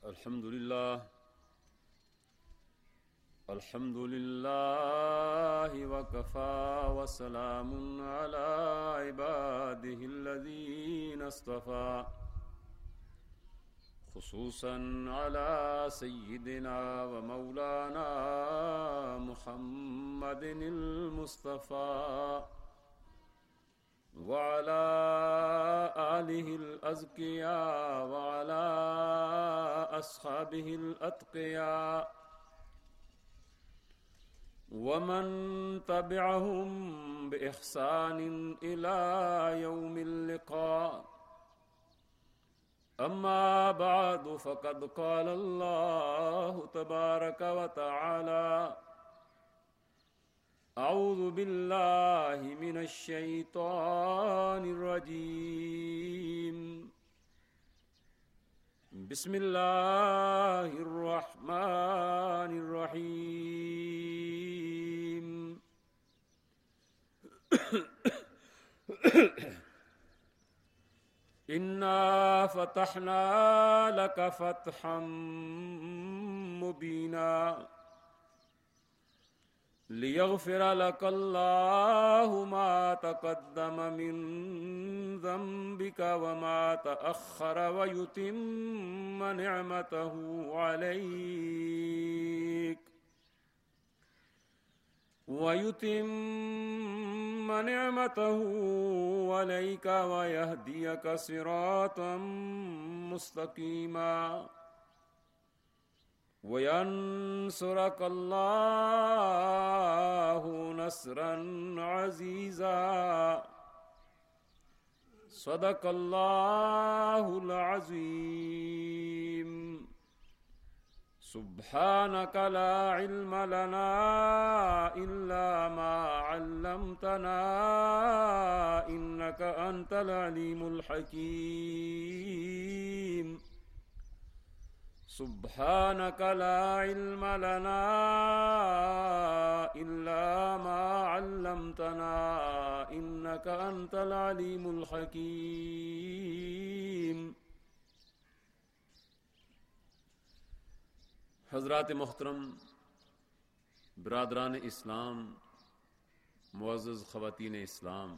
الحمد لله وكفى وسلام على عباده الذين اصطفى خصوصا على سيدنا ومولانا محمد المصطفى وعلى آله الأزكياء وعلى أصحابه الأتقياء ومن تبعهم بإحسان إلى يوم اللقاء. أما بعد فقد قال الله تبارك وتعالى: أعوذ بالله من الشيطان الرجيم. بسم الله الرحمن الرحيم. إنا فتحنا لك فتحا مبينا ليغفر لك الله ما تقدم من ذنبك وما تأخر ويتم نعمته عليك ويهديك صراطا مستقيما وينصرك الله نصرا عزيزا. صدق الله العظيم. سبحانك لا علم لنا إلا ما علمتنا إنك أنت العليم الحكيم. سبحانك لا علم لنا إلا ما علمتنا إنك أنت العليم الحكيم. حضرات محترم، برادران اسلام، معزز خواتین اسلام،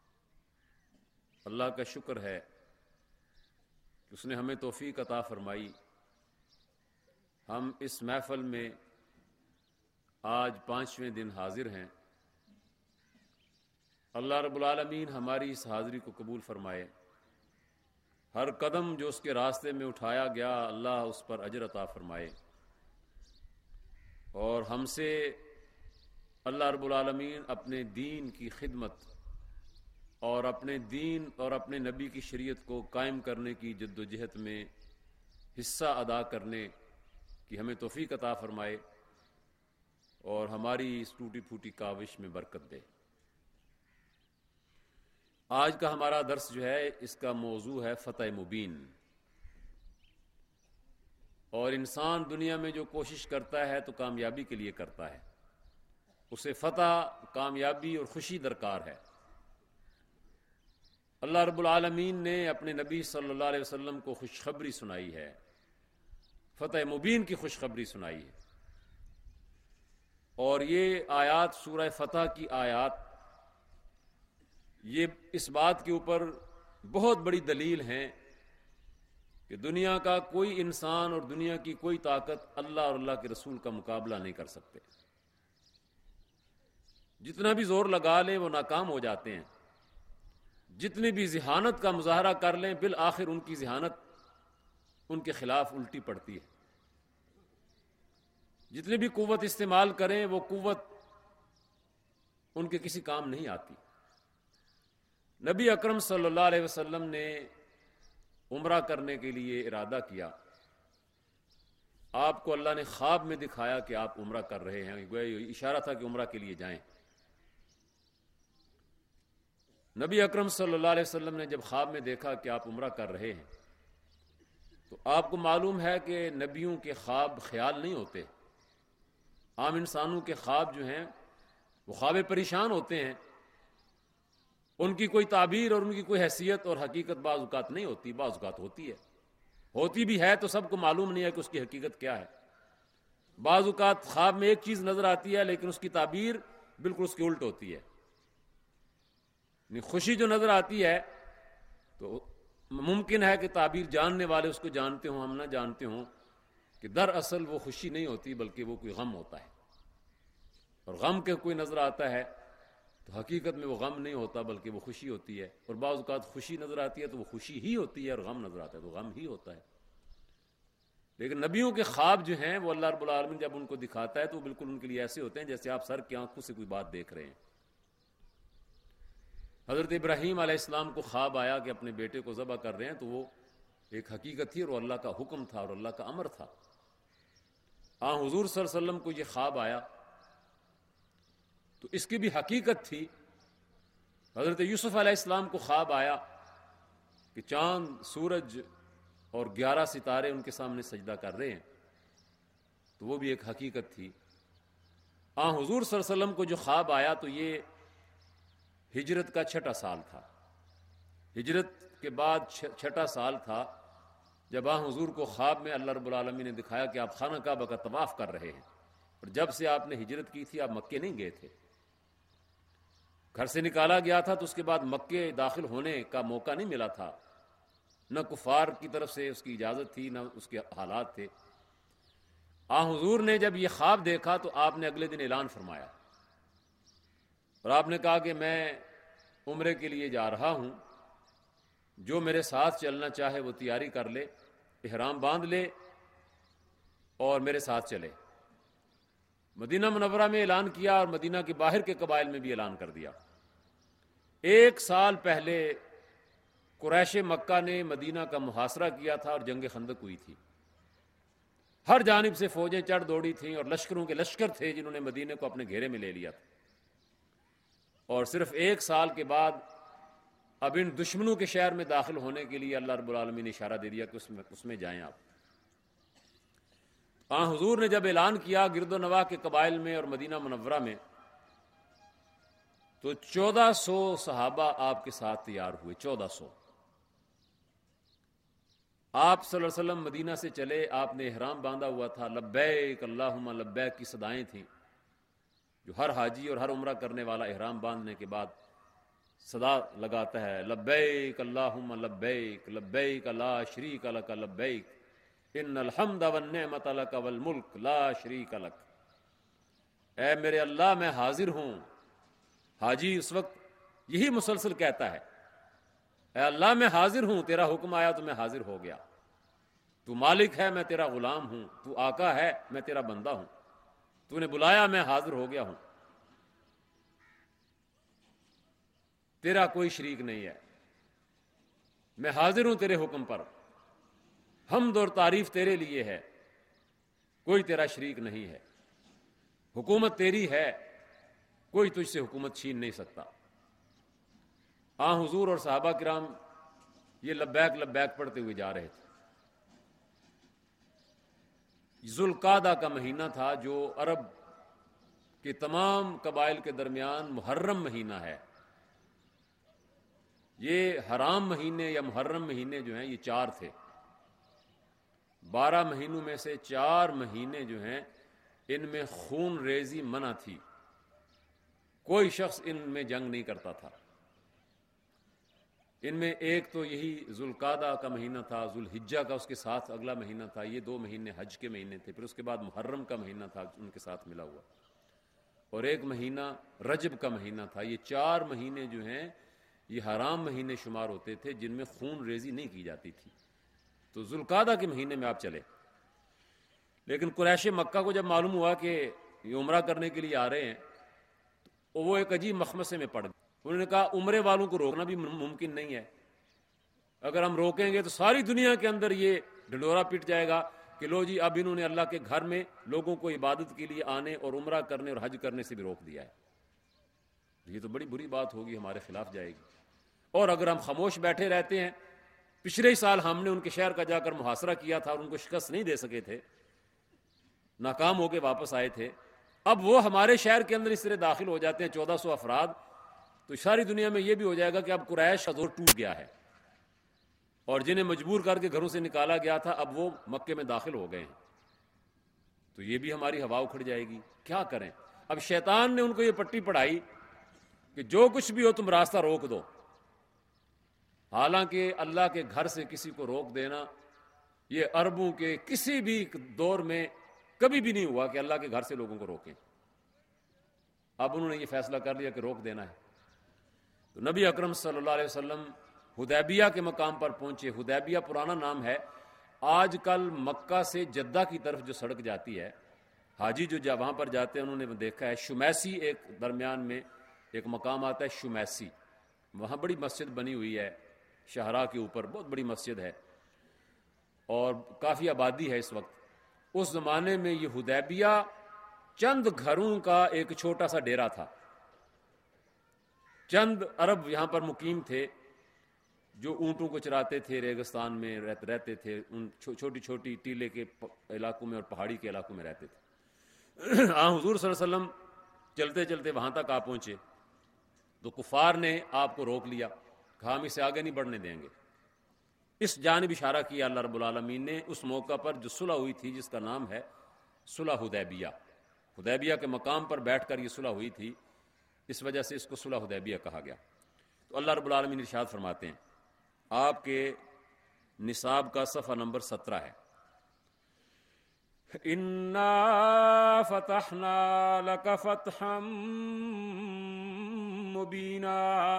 اللہ کا شکر ہے کہ اس نے ہمیں توفیق عطا فرمائی. ہم اس محفل میں آج 5ویں دن حاضر ہیں. اللہ رب العالمین ہماری اس حاضری کو قبول فرمائے. ہر قدم جو اس کے راستے میں اٹھایا گیا اللہ اس پر اجر عطا فرمائے، اور ہم سے اللہ رب العالمین اپنے دین کی خدمت اور اپنے دین اور اپنے نبی کی شریعت کو قائم کرنے کی جد و جہد میں حصہ ادا کرنے کی ہمیں توفیق عطا فرمائے اور ہماری اس ٹوٹی پھوٹی کاوش میں برکت دے. آج کا ہمارا درس جو ہے اس کا موضوع ہے فتح مبین. اور انسان دنیا میں جو کوشش کرتا ہے تو کامیابی کے لیے کرتا ہے، اسے فتح، کامیابی اور خوشی درکار ہے. اللہ رب العالمین نے اپنے نبی صلی اللہ علیہ وسلم کو خوشخبری سنائی ہے، فتح مبین کی خوشخبری سنائی ہے. اور یہ آیات، سورہ فتح کی آیات، یہ اس بات کے اوپر بہت بڑی دلیل ہیں کہ دنیا کا کوئی انسان اور دنیا کی کوئی طاقت اللہ اور اللہ کے رسول کا مقابلہ نہیں کر سکتے. جتنا بھی زور لگا لیں وہ ناکام ہو جاتے ہیں. جتنی بھی ذہانت کا مظاہرہ کر لیں بالآخر ان کی ذہانت ان کے خلاف الٹی پڑتی ہے. جتنی بھی قوت استعمال کریں وہ قوت ان کے کسی کام نہیں آتی. نبی اکرم صلی اللہ علیہ وسلم نے عمرہ کرنے کے لیے ارادہ کیا. آپ کو اللہ نے خواب میں دکھایا کہ آپ عمرہ کر رہے ہیں، اشارہ تھا کہ عمرہ کے لیے جائیں. نبی اکرم صلی اللہ علیہ وسلم نے جب خواب میں دیکھا کہ آپ عمرہ کر رہے ہیں تو آپ کو معلوم ہے کہ نبیوں کے خواب خیال نہیں ہوتے. عام انسانوں کے خواب جو ہیں وہ خواب پریشان ہوتے ہیں، ان کی کوئی تعبیر اور ان کی کوئی حیثیت اور حقیقت بعض اوقات نہیں ہوتی، بعض اوقات ہوتی ہے. ہوتی بھی ہے تو سب کو معلوم نہیں ہے کہ اس کی حقیقت کیا ہے. بعض اوقات خواب میں ایک چیز نظر آتی ہے لیکن اس کی تعبیر بالکل اس کی الٹ ہوتی ہے. خوشی جو نظر آتی ہے تو ممکن ہے کہ تعبیر جاننے والے اس کو جانتے ہوں، ہم نہ جانتے ہوں کہ دراصل وہ خوشی نہیں ہوتی بلکہ وہ کوئی غم ہوتا ہے. اور غم کے کوئی نظر آتا ہے تو حقیقت میں وہ غم نہیں ہوتا بلکہ وہ خوشی ہوتی ہے. اور بعض اوقات خوشی نظر آتی ہے تو وہ خوشی ہی ہوتی ہے، اور غم نظر آتا ہے تو غم ہی ہوتا ہے. لیکن نبیوں کے خواب جو ہیں وہ اللہ رب العالمین جب ان کو دکھاتا ہے تو وہ بالکل ان کے لیے ایسے ہوتے ہیں جیسے آپ سر کی آنکھوں سے کوئی بات دیکھ رہے ہیں. حضرت ابراہیم علیہ السلام کو خواب آیا کہ اپنے بیٹے کو ذبح کر رہے ہیں، تو وہ ایک حقیقت تھی اور اللہ کا حکم تھا اور اللہ کا امر تھا. حضور صلی اللہ علیہ وسلم کو یہ خواب آیا تو اس کی بھی حقیقت تھی. حضرت یوسف علیہ السلام کو خواب آیا کہ چاند، سورج اور 11 ستارے ان کے سامنے سجدہ کر رہے ہیں، تو وہ بھی ایک حقیقت تھی. حضور صلی اللہ علیہ وسلم کو جو خواب آیا تو یہ ہجرت کا 6واں سال تھا. ہجرت کے بعد 6واں سال تھا جب حضور کو خواب میں اللہ رب العالمین نے دکھایا کہ آپ خانہ کعبہ کا طواف کر رہے ہیں. اور جب سے آپ نے ہجرت کی تھی آپ مکے نہیں گئے تھے، گھر سے نکالا گیا تھا تو اس کے بعد مکے داخل ہونے کا موقع نہیں ملا تھا. نہ کفار کی طرف سے اس کی اجازت تھی، نہ اس کے حالات تھے. حضور نے جب یہ خواب دیکھا تو آپ نے اگلے دن اعلان فرمایا اور آپ نے کہا کہ میں عمرے کے لیے جا رہا ہوں، جو میرے ساتھ چلنا چاہے وہ تیاری کر لے، احرام باندھ لے اور میرے ساتھ چلے. مدینہ منورہ میں اعلان کیا اور مدینہ کے باہر کے قبائل میں بھی اعلان کر دیا. 1 سال پہلے قریش مکہ نے مدینہ کا محاصرہ کیا تھا اور جنگ خندق ہوئی تھی. ہر جانب سے فوجیں چڑھ دوڑی تھیں اور لشکروں کے لشکر تھے جنہوں نے مدینے کو اپنے گھیرے میں لے لیا تھا. اور صرف 1 سال کے بعد اب ان دشمنوں کے شہر میں داخل ہونے کے لیے اللہ رب العالمین نے اشارہ دے دیا کہ اس میں جائیں آپ. حضور نے جب اعلان کیا گرد و نواح کے قبائل میں اور مدینہ منورہ میں تو 1400 صحابہ آپ کے ساتھ تیار ہوئے. 1400. آپ صلی اللہ علیہ وسلم مدینہ سے چلے، آپ نے احرام باندھا ہوا تھا. لبیک اللہم لبیک کی صدائیں تھیں جو ہر حاجی اور ہر عمرہ کرنے والا احرام باندھنے کے بعد صدا لگاتا ہے. لبیک اللہم لبیک لبیک لا شریک لک لبیک ان الحمد والنعمت لک والملک لا شریک لک. اے میرے اللہ میں حاضر ہوں. حاجی اس وقت یہی مسلسل کہتا ہے، اے اللہ میں حاضر ہوں، تیرا حکم آیا تو میں حاضر ہو گیا. تو مالک ہے، میں تیرا غلام ہوں. تو آقا ہے، میں تیرا بندہ ہوں. تو نے بلایا، میں حاضر ہو گیا ہوں. تیرا کوئی شریک نہیں ہے، میں حاضر ہوں تیرے حکم پر. حمد اور تعریف تیرے لیے ہے، کوئی تیرا شریک نہیں ہے. حکومت تیری ہے، کوئی تجھ سے حکومت چھین نہیں سکتا. حضور اور صحابہ کرام یہ لبیک لبیک پڑھتے ہوئے جا رہے تھے. ذوالقعدہ کا مہینہ تھا جو عرب کے تمام قبائل کے درمیان محرم مہینہ ہے. یہ حرام مہینے یا محرم مہینے جو ہیں یہ 4 تھے. 12 مہینوں میں سے 4 مہینے جو ہیں ان میں خون ریزی منع تھی. کوئی شخص ان میں جنگ نہیں کرتا تھا. ان میں ایک تو یہی ذوالقعدہ کا مہینہ تھا، ذوالحجہ کا اس کے ساتھ اگلا مہینہ تھا. یہ 2 مہینے حج کے مہینے تھے. پھر اس کے بعد محرم کا مہینہ تھا ان کے ساتھ ملا ہوا، اور ایک مہینہ رجب کا مہینہ تھا. یہ 4 مہینے جو ہیں یہ حرام مہینے شمار ہوتے تھے جن میں خون ریزی نہیں کی جاتی تھی. تو ذوالقعدہ کے مہینے میں آپ چلے. لیکن قریش مکہ کو جب معلوم ہوا کہ یہ عمرہ کرنے کے لیے آ رہے ہیں تو وہ ایک عجیب مخمصے میں پڑ گئے. انہوں نے کہا عمرے والوں کو روکنا بھی ممکن نہیں ہے. اگر ہم روکیں گے تو ساری دنیا کے اندر یہ ڈھنڈورا پٹ جائے گا کہ لو جی اب انہوں نے اللہ کے گھر میں لوگوں کو عبادت کے لیے آنے اور عمرہ کرنے اور حج کرنے سے بھی روک دیا ہے. یہ تو بڑی بری بات ہوگی، ہمارے خلاف جائے گی. اور اگر ہم خاموش بیٹھے رہتے ہیں، پچھلے سال ہم نے ان کے شہر کا جا کر محاصرہ کیا تھا اور ان کو شکست نہیں دے سکے تھے، ناکام ہو کے واپس آئے تھے. اب وہ ہمارے شہر کے اندر اس طرح داخل ہو جاتے ہیں 1400 افراد، تو ساری دنیا میں یہ بھی ہو جائے گا کہ اب قریش کا زور ٹوٹ گیا ہے. اور جنہیں مجبور کر کے گھروں سے نکالا گیا تھا اب وہ مکے میں داخل ہو گئے ہیں، تو یہ بھی ہماری ہوا اکھڑ جائے گی، کیا کریں؟ اب شیطان نے ان کو یہ پٹی پڑھائی کہ جو کچھ بھی ہو تم راستہ روک دو، حالانکہ اللہ کے گھر سے کسی کو روک دینا یہ عربوں کے کسی بھی دور میں کبھی بھی نہیں ہوا کہ اللہ کے گھر سے لوگوں کو روکیں۔ اب انہوں نے یہ فیصلہ کر لیا کہ روک دینا ہے، تو نبی اکرم صلی اللہ علیہ وسلم حدیبیہ کے مقام پر پہنچے۔ حدیبیہ پرانا نام ہے، آج کل مکہ سے جدہ کی طرف جو سڑک جاتی ہے، حاجی جو وہاں پر جاتے ہیں انہوں نے دیکھا ہے، شمیسی ایک درمیان میں ایک مقام آتا ہے شمیسی، وہاں بڑی مسجد بنی ہوئی ہے شہرا کے اوپر، بہت بڑی مسجد ہے اور کافی آبادی ہے اس وقت۔ اس زمانے میں یہ حدیبیہ چند گھروں کا ایک چھوٹا سا ڈیرا تھا، چند عرب یہاں پر مقیم تھے جو اونٹوں کو چراتے تھے، ریگستان میں رہتے تھے، ان چھوٹی چھوٹی ٹیلے کے علاقوں میں اور پہاڑی کے علاقوں میں رہتے تھے۔ حضور صلی اللہ علیہ وسلم چلتے چلتے وہاں تک آپ پہنچے تو کفار نے آپ کو روک لیا، کہا ہم اسے آگے نہیں بڑھنے دیں گے۔ اس جانب اشارہ کیا اللہ رب العالمین نے اس موقع پر جو صلح ہوئی تھی جس کا نام ہے صلح حدیبیہ، حدیبیہ کے مقام پر بیٹھ کر یہ صلح ہوئی تھی، اس وجہ سے اس کو صلح حدیبیہ کہا گیا۔ تو اللہ رب العالمین ارشاد فرماتے ہیں، آپ کے نصاب کا صفحہ نمبر 17 ہے، اِنَّا فَتَحْنَا لَكَ فَتْحًا مُبِينًا،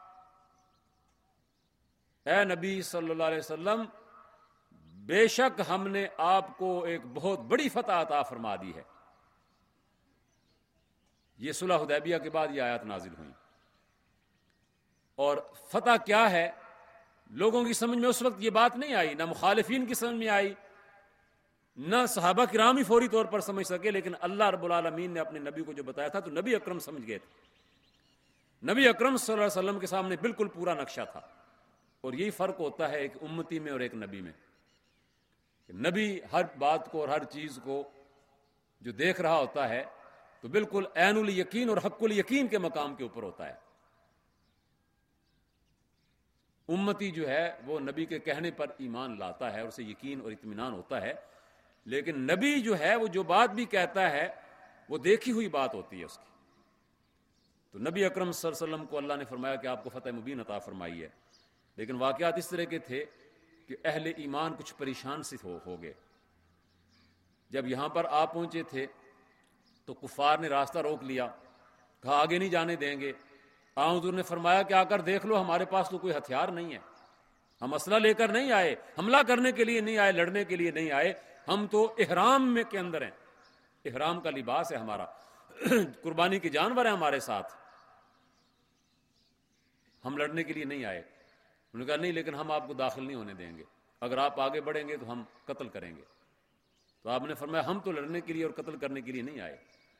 اے نبی صلی اللہ علیہ وسلم بے شک ہم نے آپ کو ایک بہت بڑی فتح عطا فرما دی ہے۔ یہ صلح حدیبیہ کے بعد یہ آیات نازل ہوئیں، اور فتح کیا ہے لوگوں کی سمجھ میں اس وقت یہ بات نہیں آئی، نہ مخالفین کی سمجھ میں آئی، نہ صحابہ کرام ہی فوری طور پر سمجھ سکے، لیکن اللہ رب العالمین نے اپنے نبی کو جو بتایا تھا تو نبی اکرم سمجھ گئے تھے۔ نبی اکرم صلی اللہ علیہ وسلم کے سامنے بالکل پورا نقشہ تھا، اور یہی فرق ہوتا ہے ایک امتی میں اور ایک نبی میں، نبی ہر بات کو اور ہر چیز کو جو دیکھ رہا ہوتا ہے تو بالکل عین الیقین اور حق الیقین کے مقام کے اوپر ہوتا ہے۔ امتی جو ہے وہ نبی کے کہنے پر ایمان لاتا ہے اور اسے یقین اور اطمینان ہوتا ہے، لیکن نبی جو ہے وہ جو بات بھی کہتا ہے وہ دیکھی ہوئی بات ہوتی ہے اس کی۔ تو نبی اکرم صلی اللہ علیہ وسلم کو اللہ نے فرمایا کہ آپ کو فتح مبین عطا فرمائی ہے، لیکن واقعات اس طرح کے تھے کہ اہل ایمان کچھ پریشان سے ہو گئے۔ جب یہاں پر آپ پہنچے تھے تو کفار نے راستہ روک لیا، کہا آگے نہیں جانے دیں گے۔ حضور نے فرمایا کہ آ کر دیکھ لو ہمارے پاس تو کوئی ہتھیار نہیں ہے، ہم اسلحہ لے کر نہیں آئے، حملہ کرنے کے لیے نہیں آئے، لڑنے کے لیے نہیں آئے، ہم تو احرام میں کے اندر ہیں، احرام کا لباس ہے ہمارا، قربانی کے جانور ہیں ہمارے ساتھ، ہم لڑنے کے لیے نہیں آئے۔ انہوں نے کہا نہیں، لیکن ہم آپ کو داخل نہیں ہونے دیں گے، اگر آپ آگے بڑھیں گے تو ہم قتل کریں گے۔ تو آپ نے فرمایا ہم تو لڑنے کے لیے اور قتل کرنے کے لیے نہیں آئے۔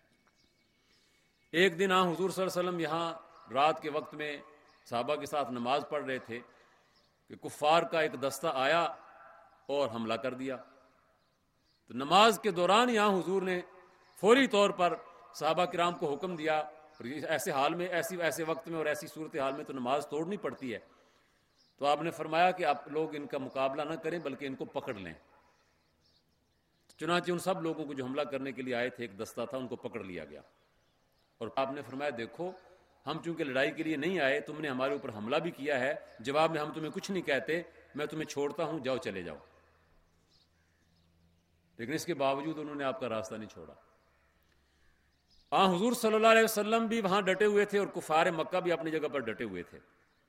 ایک دن حضور صلی اللہ علیہ وسلم یہاں رات کے وقت میں صحابہ کے ساتھ نماز پڑھ رہے تھے کہ کفار کا ایک دستہ آیا اور حملہ کر دیا۔ تو نماز کے دوران یہاں حضور نے فوری طور پر صحابہ کرام کو حکم دیا، اور ایسے حال میں ایسے وقت میں اور ایسی صورتحال میں تو نماز توڑنی پڑتی ہے، تو آپ نے فرمایا کہ آپ لوگ ان کا مقابلہ نہ کریں بلکہ ان کو پکڑ لیں۔ چنانچہ ان سب لوگوں کو جو حملہ کرنے کے لیے آئے تھے ایک دستہ تھا، ان کو پکڑ لیا گیا، اور آپ نے فرمایا دیکھو ہم چونکہ لڑائی کے لیے نہیں آئے، تم نے ہمارے اوپر حملہ بھی کیا ہے، جواب میں ہم تمہیں کچھ نہیں کہتے، میں تمہیں چھوڑتا ہوں، جاؤ چلے جاؤ۔ لیکن اس کے باوجود انہوں نے آپ کا راستہ نہیں چھوڑا۔ حضور صلی اللہ علیہ وسلم بھی وہاں ڈٹے ہوئے تھے اور کفار مکہ بھی اپنی جگہ پر ڈٹے ہوئے تھے۔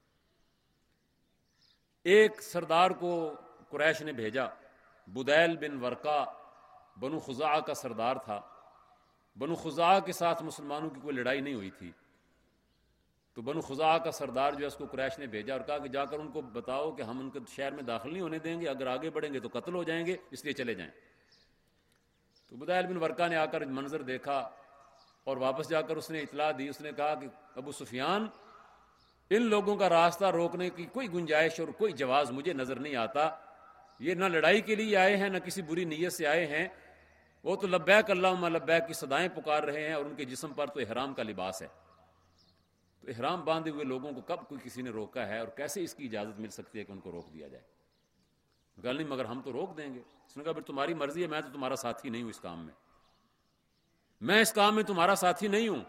ایک سردار کو قریش نے بھیجا، بدیل بن ورقہ بنو خزاعہ کا سردار تھا۔ بنو خزاعہ کے ساتھ مسلمانوں کی کوئی لڑائی نہیں ہوئی تھی، تو بنو خزاعہ کا سردار جو ہے اس کو قریش نے بھیجا اور کہا کہ جا کر ان کو بتاؤ کہ ہم ان کے شہر میں داخل نہیں ہونے دیں گے، اگر آگے بڑھیں گے تو قتل ہو جائیں گے، اس لیے چلے جائیں۔ تو بدیل بن ورقہ نے آ کر منظر دیکھا اور واپس جا کر اس نے اطلاع دی، اس نے کہا کہ ابو سفیان، ان لوگوں کا راستہ روکنے کی کوئی گنجائش اور کوئی جواز مجھے نظر نہیں آتا، یہ نہ لڑائی کے لیے آئے ہیں نہ کسی بری نیت سے آئے ہیں، وہ تو لبیک اللہم لبیک کی صدائیں پکار رہے ہیں، اور ان کے جسم پر تو احرام کا لباس ہے۔ تو احرام باندھے ہوئے لوگوں کو کب کوئی کسی نے روکا ہے، اور کیسے اس کی اجازت مل سکتی ہے کہ ان کو روک دیا جائے؟ گل نہیں مگر ہم تو روک دیں گے. اس نے کہا پھر تمہاری مرضی ہے, میں تو تمہارا ساتھی نہیں ہوں اس کام میں اس کام میں تمہارا ساتھی نہیں ہوں.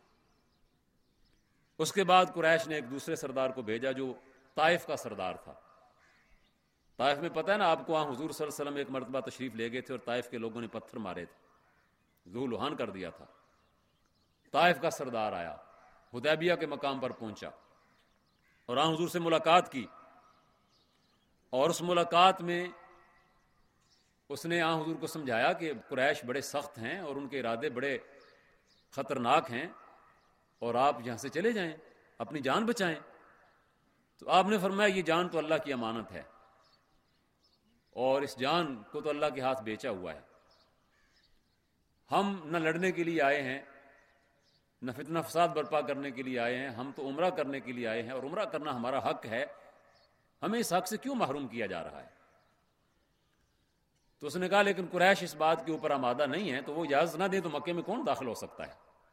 اس کے بعد قریش نے ایک دوسرے سردار کو بھیجا جو طائف کا سردار تھا. طائف میں پتہ ہے نا آپ کو, وہاں حضور صلی اللہ علیہ وسلم ایک مرتبہ تشریف لے گئے تھے اور طائف کے لوگوں نے پتھر مارے تھے, ذو لوہان کر دیا تھا. طائف کا سردار آیا, حدیبیہ کے مقام پر پہنچا اور وہاں حضور سے ملاقات کی, اور اس ملاقات میں اس نے آن حضور کو سمجھایا کہ قریش بڑے سخت ہیں اور ان کے ارادے بڑے خطرناک ہیں, اور آپ یہاں سے چلے جائیں, اپنی جان بچائیں. تو آپ نے فرمایا یہ جان تو اللہ کی امانت ہے, اور اس جان کو تو اللہ کے ہاتھ بیچا ہوا ہے. ہم نہ لڑنے کے لیے آئے ہیں, نہ فتنہ فساد برپا کرنے کے لیے آئے ہیں, ہم تو عمرہ کرنے کے لیے آئے ہیں, اور عمرہ کرنا ہمارا حق ہے, ہمیں اس حق سے کیوں محروم کیا جا رہا ہے. تو اس نے کہا لیکن قریش اس بات کے اوپر آمادہ نہیں ہے, تو وہ اجازت نہ دے تو مکے میں کون داخل ہو سکتا ہے.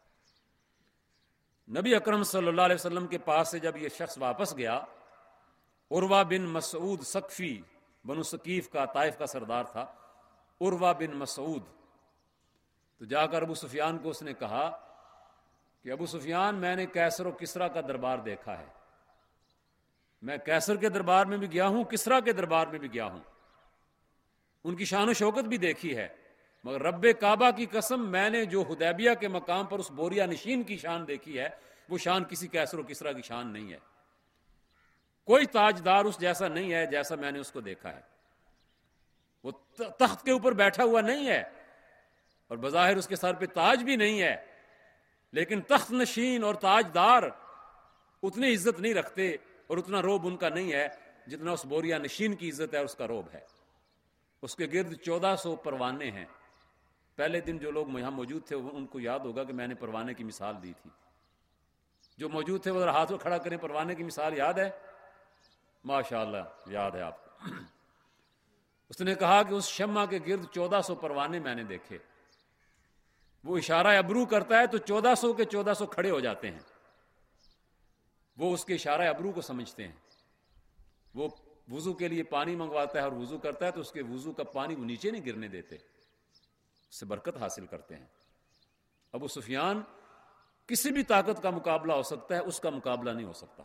نبی اکرم صلی اللہ علیہ وسلم کے پاس سے جب یہ شخص واپس گیا, عروہ بن مسعود ثقفی, بنو ثقیف کا طائف کا سردار تھا عروہ بن مسعود, تو جا کر ابو سفیان کو اس نے کہا کہ ابو سفیان میں نے کیسر و کسریٰ کا دربار دیکھا ہے, میں کیسر کے دربار میں بھی گیا ہوں, کسریٰ کے دربار میں بھی گیا ہوں, ان کی شان و شوکت بھی دیکھی ہے, مگر رب کعبہ کی قسم میں نے جو حدیبیہ کے مقام پر اس بوریا نشین کی شان دیکھی ہے وہ شان کسی کیسر و کسریٰ کی شان نہیں ہے. کوئی تاجدار اس جیسا نہیں ہے جیسا میں نے اس کو دیکھا ہے. وہ تخت کے اوپر بیٹھا ہوا نہیں ہے اور بظاہر اس کے سر پہ تاج بھی نہیں ہے, لیکن تخت نشین اور تاجدار اتنی عزت نہیں رکھتے اور اتنا روب ان کا نہیں ہے جتنا اس بوریا نشین کی عزت ہے, اس کا روب ہے. اس کے گرد 1400 پروانے ہیں. پہلے دن جو لوگ یہاں موجود تھے ان کو یاد ہوگا کہ میں نے پروانے کی مثال دی تھی. جو موجود تھے وہ ذرا ہاتھ کو کھڑا کریں, پروانے کی مثال یاد ہے؟ ماشاءاللہ یاد ہے آپ کو. اس نے کہا کہ اس شمع کے گرد 1400 پروانے میں نے دیکھے, وہ اشارہ ابرو کرتا ہے تو 1400 کے 1400 کھڑے ہو جاتے ہیں. وہ اس کے اشارہ ابرو کو سمجھتے ہیں. وہ وضو کے لیے پانی منگواتا ہے اور وضو کرتا ہے تو اس کے وضو کا پانی وہ نیچے نہیں گرنے دیتے, اس سے برکت حاصل کرتے ہیں. ابو سفیان کسی بھی طاقت کا مقابلہ ہو سکتا ہے, اس کا مقابلہ نہیں ہو سکتا,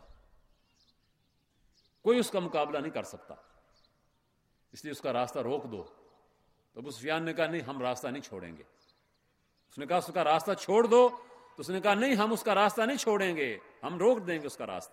کوئی اس کا مقابلہ نہیں کر سکتا, اس لیے اس کا راستہ روک دو. تو ابو سفیان نے کہا نہیں ہم راستہ نہیں چھوڑیں گے. اس نے کہا اس کا راستہ چھوڑ دو, تو اس نے کہا نہیں ہم اس کا راستہ نہیں چھوڑیں گے, ہم روک دیں گے اس کا راستہ.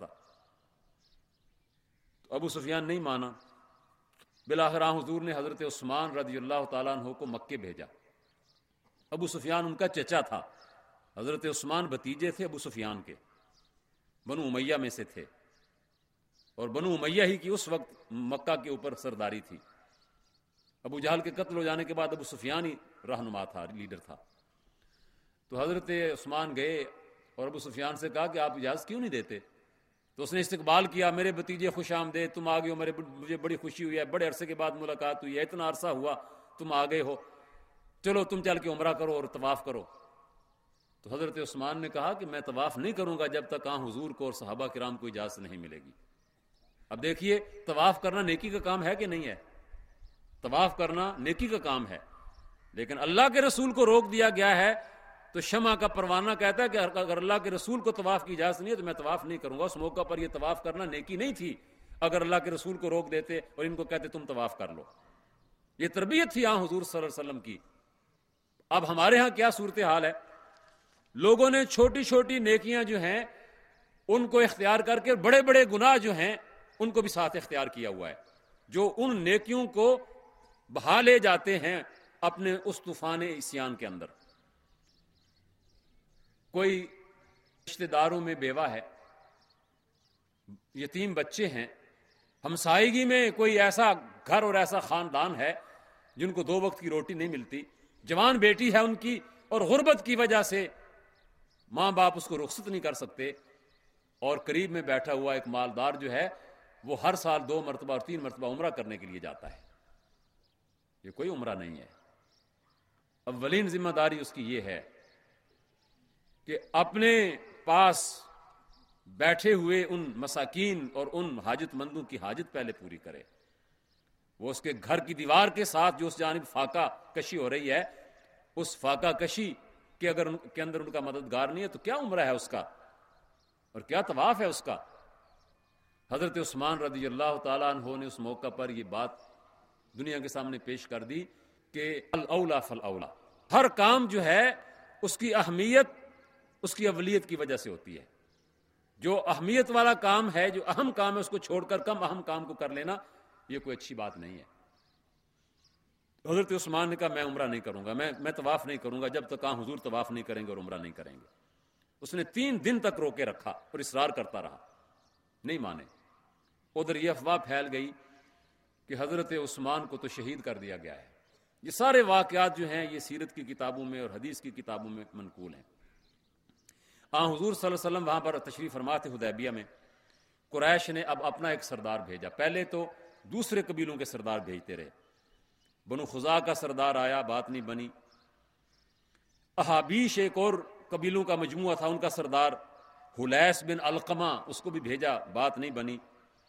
تو ابو سفیان نہیں مانا. بالآخر حضور نے حضرت عثمان رضی اللہ تعالیٰ عنہ کو مکے بھیجا. ابو سفیان ان کا چچا تھا, حضرت عثمان بھتیجے تھے ابو سفیان کے, بنو امیہ میں سے تھے, اور بنو امیہ ہی کی اس وقت مکہ کے اوپر سرداری تھی. ابو جہل کے قتل ہو جانے کے بعد ابو سفیان ہی رہنما تھا, لیڈر تھا. تو حضرت عثمان گئے اور ابو سفیان سے کہا کہ آپ اجازت کیوں نہیں دیتے؟ تو اس نے استقبال کیا, میرے بھتیجے خوش آمدید, تم آ گئے ہو, مجھے بڑی خوشی ہوئی ہے, بڑے عرصے کے بعد ملاقات ہوئی ہے, اتنا عرصہ ہوا تم آ گئے ہو, چلو تم چل کے عمرہ کرو اور طواف کرو. تو حضرت عثمان نے کہا کہ میں طواف نہیں کروں گا جب تک حضور کو اور صحابہ کرام کو اجازت نہیں ملے گی. اب دیکھیے طواف کرنا نیکی کا کام ہے کہ نہیں ہے؟ طواف کرنا نیکی کا کام ہے, لیکن اللہ کے رسول کو روک دیا گیا ہے. تو شمع کا پروانہ کہتا ہے کہ اگر اللہ کے رسول کو طواف کی اجازت نہیں ہے تو میں طواف نہیں کروں گا. اس موقع پر یہ طواف کرنا نیکی نہیں تھی اگر اللہ کے رسول کو روک دیتے اور ان کو کہتے تم طواف کر لو. یہ تربیت تھی حضور صلی اللہ علیہ وسلم کی. اب ہمارے ہاں کیا صورتحال ہے؟ لوگوں نے چھوٹی چھوٹی نیکیاں جو ہیں ان کو اختیار کر کے بڑے بڑے گناہ جو ہیں ان کو بھی ساتھ اختیار کیا ہوا ہے, جو ان نیکیوں کو بہا لے جاتے ہیں اپنے اس طوفان عصیان کے اندر. کوئی رشتہ داروں میں بیوہ ہے, یتیم بچے ہیں, ہمسائیگی میں کوئی ایسا گھر اور ایسا خاندان ہے جن کو 2 وقت کی روٹی نہیں ملتی, جوان بیٹی ہے ان کی, اور غربت کی وجہ سے ماں باپ اس کو رخصت نہیں کر سکتے, اور قریب میں بیٹھا ہوا ایک مالدار جو ہے وہ ہر سال 2 مرتبہ اور 3 مرتبہ عمرہ کرنے کے لیے جاتا ہے. یہ کوئی عمرہ نہیں ہے. اولین ذمہ داری اس کی یہ ہے کہ اپنے پاس بیٹھے ہوئے ان مساکین اور ان حاجت مندوں کی حاجت پہلے پوری کرے. وہ اس کے گھر کی دیوار کے ساتھ جو اس جانب فاقہ کشی ہو رہی ہے، اس فاقہ کشی کے اندر ان کا مددگار نہیں ہے تو کیا عمرہ ہے اس کا اور کیا طواف ہے اس کا؟ حضرت عثمان رضی اللہ تعالیٰ عنہ نے اس موقع پر یہ بات دنیا کے سامنے پیش کر دی کہ الاولا فالاولا، ہر کام جو ہے اس کی اہمیت اس کی اولیت کی وجہ سے ہوتی ہے. جو اہمیت والا کام ہے، جو اہم کام ہے، اس کو چھوڑ کر کم اہم کام کو کر لینا یہ کوئی اچھی بات نہیں ہے. حضرت عثمان نے کہا میں عمرہ نہیں کروں گا، میں طواف نہیں کروں گا جب تک حضور طواف نہیں کریں گے اور عمرہ نہیں کریں گے. اس نے 3 دن تک روکے رکھا اور اصرار کرتا رہا، نہیں مانے. ادھر یہ افواہ پھیل گئی کہ حضرت عثمان کو تو شہید کر دیا گیا ہے. یہ سارے واقعات جو ہیں یہ سیرت کی کتابوں میں اور حدیث کی کتابوں میں منقول ہیں. حضور صلی اللہ علیہ وسلم وہاں پر تشریف فرما تھے حدیبیہ میں. قریش نے اب اپنا ایک سردار بھیجا. پہلے تو دوسرے قبیلوں کے سردار بھیجتے رہے. بنو خزاع کا سردار آیا، بات نہیں بنی. احابیش ایک اور قبیلوں کا مجموعہ تھا، ان کا سردار حلیس بن علقمہ، اس کو بھی بھیجا، بات نہیں بنی.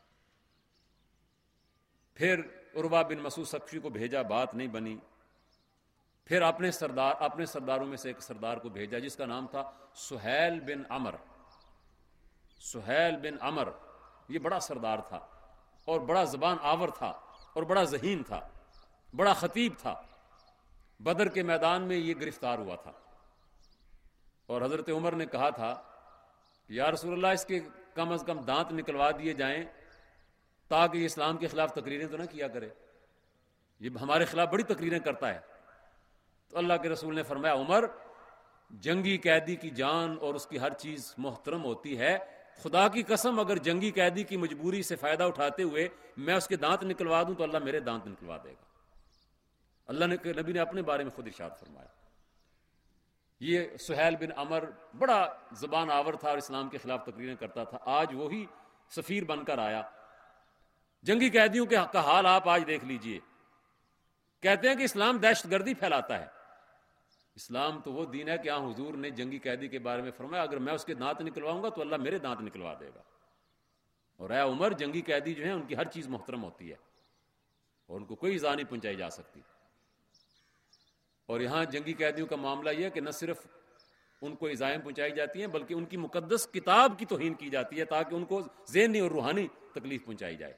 پھر عروہ بن مسعود ثقفی کو بھیجا، بات نہیں بنی. پھر اپنے سرداروں میں سے ایک سردار کو بھیجا جس کا نام تھا سہیل بن عمر. سہیل بن عمر یہ بڑا سردار تھا اور بڑا زبان آور تھا اور بڑا ذہین تھا، بڑا خطیب تھا. بدر کے میدان میں یہ گرفتار ہوا تھا اور حضرت عمر نے کہا تھا یا رسول اللہ اس کے کم از کم دانت نکلوا دیے جائیں تاکہ یہ اسلام کے خلاف تقریریں تو نہ کیا کرے، یہ ہمارے خلاف بڑی تقریریں کرتا ہے. تو اللہ کے رسول نے فرمایا عمر، جنگی قیدی کی جان اور اس کی ہر چیز محترم ہوتی ہے. خدا کی قسم اگر جنگی قیدی کی مجبوری سے فائدہ اٹھاتے ہوئے میں اس کے دانت نکلوا دوں تو اللہ میرے دانت نکلوا دے گا. اللہ نے نبی نے اپنے بارے میں خود ارشاد فرمایا. یہ سہیل بن عمر بڑا زبان آور تھا اور اسلام کے خلاف تقریریں کرتا تھا. آج وہی سفیر بن کر آیا. جنگی قیدیوں کا حال آپ آج دیکھ لیجئے. کہتے ہیں کہ اسلام دہشت گردی پھیلاتا ہے. اسلام تو وہ دین ہے کہ حضور نے جنگی قیدی کے بارے میں فرمایا اگر میں اس کے دانت نکلواؤں گا تو اللہ میرے دانت نکلوا دے گا. اور اے عمر، جنگی قیدی جو ہیں ان کی ہر چیز محترم ہوتی ہے اور ان کو کوئی ایذا نہیں پہنچائی جا سکتی. اور یہاں جنگی قیدیوں کا معاملہ یہ ہے کہ نہ صرف ان کو ایذائیں پہنچائی جاتی ہیں بلکہ ان کی مقدس کتاب کی توہین کی جاتی ہے تاکہ ان کو ذہنی اور روحانی تکلیف پہنچائی جائے.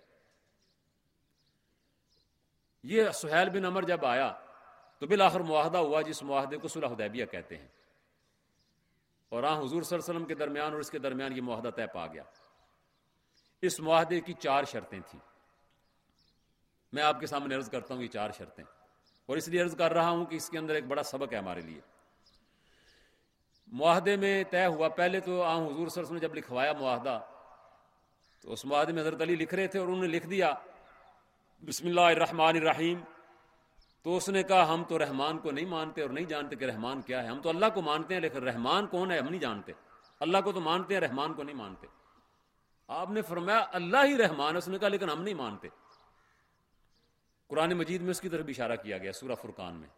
یہ سہیل بن عمر جب آیا تو بالآخر معاہدہ ہوا جس معاہدے کو صلح حدیبیہ کہتے ہیں. اور حضور صلی اللہ علیہ وسلم کے درمیان اور اس کے درمیان یہ معاہدہ طے پا گیا. اس معاہدے کی 4 شرطیں تھیں. میں آپ کے سامنے عرض کرتا ہوں یہ 4 شرطیں، اور اس لیے عرض کر رہا ہوں کہ اس کے اندر ایک بڑا سبق ہے ہمارے لیے. معاہدے میں طے ہوا، پہلے تو حضور صلی اللہ علیہ وسلم نے جب لکھوایا معاہدہ تو اس معاہدے میں حضرت علی لکھ رہے تھے اور انہوں نے لکھ دیا بسم اللہ الرحمن الرحیم. تو اس نے کہا ہم تو رحمان کو نہیں مانتے اور نہیں جانتے کہ رحمان کیا ہے. ہم تو اللہ کو مانتے ہیں لیکن رحمان کون ہے ہم نہیں جانتے. اللہ کو تو مانتے ہیں، رحمان کو نہیں مانتے. آپ نے فرمایا اللہ ہی رحمان ہے. اس نے کہا لیکن ہم نہیں مانتے. قرآن مجید میں اس کی طرف اشارہ کیا گیا سورہ فرقان میں.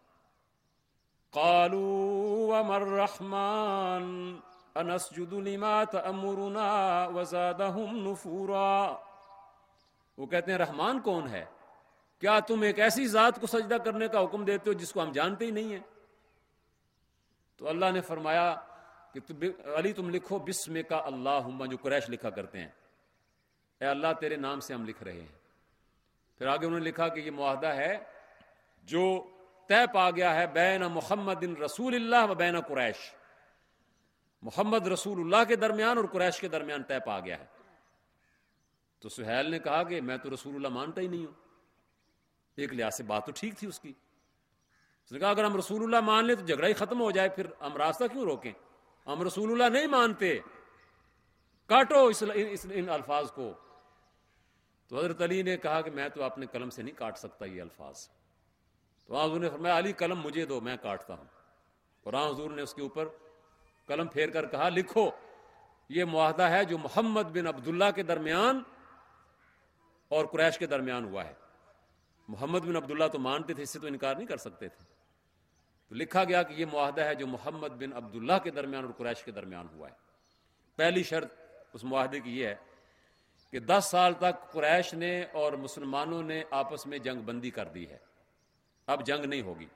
قالوا وما الرحمن انسجد لما تأمرنا وزادهم نفورا. وہ کہتے ہیں رحمان کون ہے؟ کیا تم ایک ایسی ذات کو سجدہ کرنے کا حکم دیتے ہو جس کو ہم جانتے ہی نہیں ہیں؟ تو اللہ نے فرمایا کہ علی تم لکھو بسم کا اللہم، جو قریش لکھا کرتے ہیں، اے اللہ تیرے نام سے ہم لکھ رہے ہیں. پھر آگے انہوں نے لکھا کہ یہ معاہدہ ہے جو طے پا گیا ہے بین محمد رسول اللہ و بین قریش. محمد رسول اللہ کے درمیان اور قریش کے درمیان طے پا گیا ہے. تو سہیل نے کہا کہ میں تو رسول اللہ مانتا ہی نہیں ہوں. ایک لحاظ سے بات تو ٹھیک تھی اس کی. اس نے کہا اگر ہم رسول اللہ مان لیں تو جھگڑا ہی ختم ہو جائے، پھر ہم راستہ کیوں روکیں؟ ہم رسول اللہ نہیں مانتے، کاٹو ان الفاظ کو. تو حضرت علی نے کہا کہ میں تو اپنے قلم سے نہیں کاٹ سکتا یہ الفاظ. تو حضور نے فرمایا علی قلم مجھے دو، میں کاٹتا ہوں. اور حضور نے اس کے اوپر قلم پھیر کر کہا لکھو یہ معاہدہ ہے جو محمد بن عبداللہ کے درمیان اور قریش کے درمیان ہوا ہے. محمد بن عبداللہ تو مانتے تھے، اس سے تو انکار نہیں کر سکتے تھے. تو لکھا گیا کہ یہ معاہدہ ہے جو محمد بن عبداللہ کے درمیان اور قریش کے درمیان ہوا ہے. پہلی شرط اس معاہدے کی یہ ہے کہ 10 سال تک قریش نے اور مسلمانوں نے آپس میں جنگ بندی کر دی ہے، اب جنگ نہیں ہوگی۔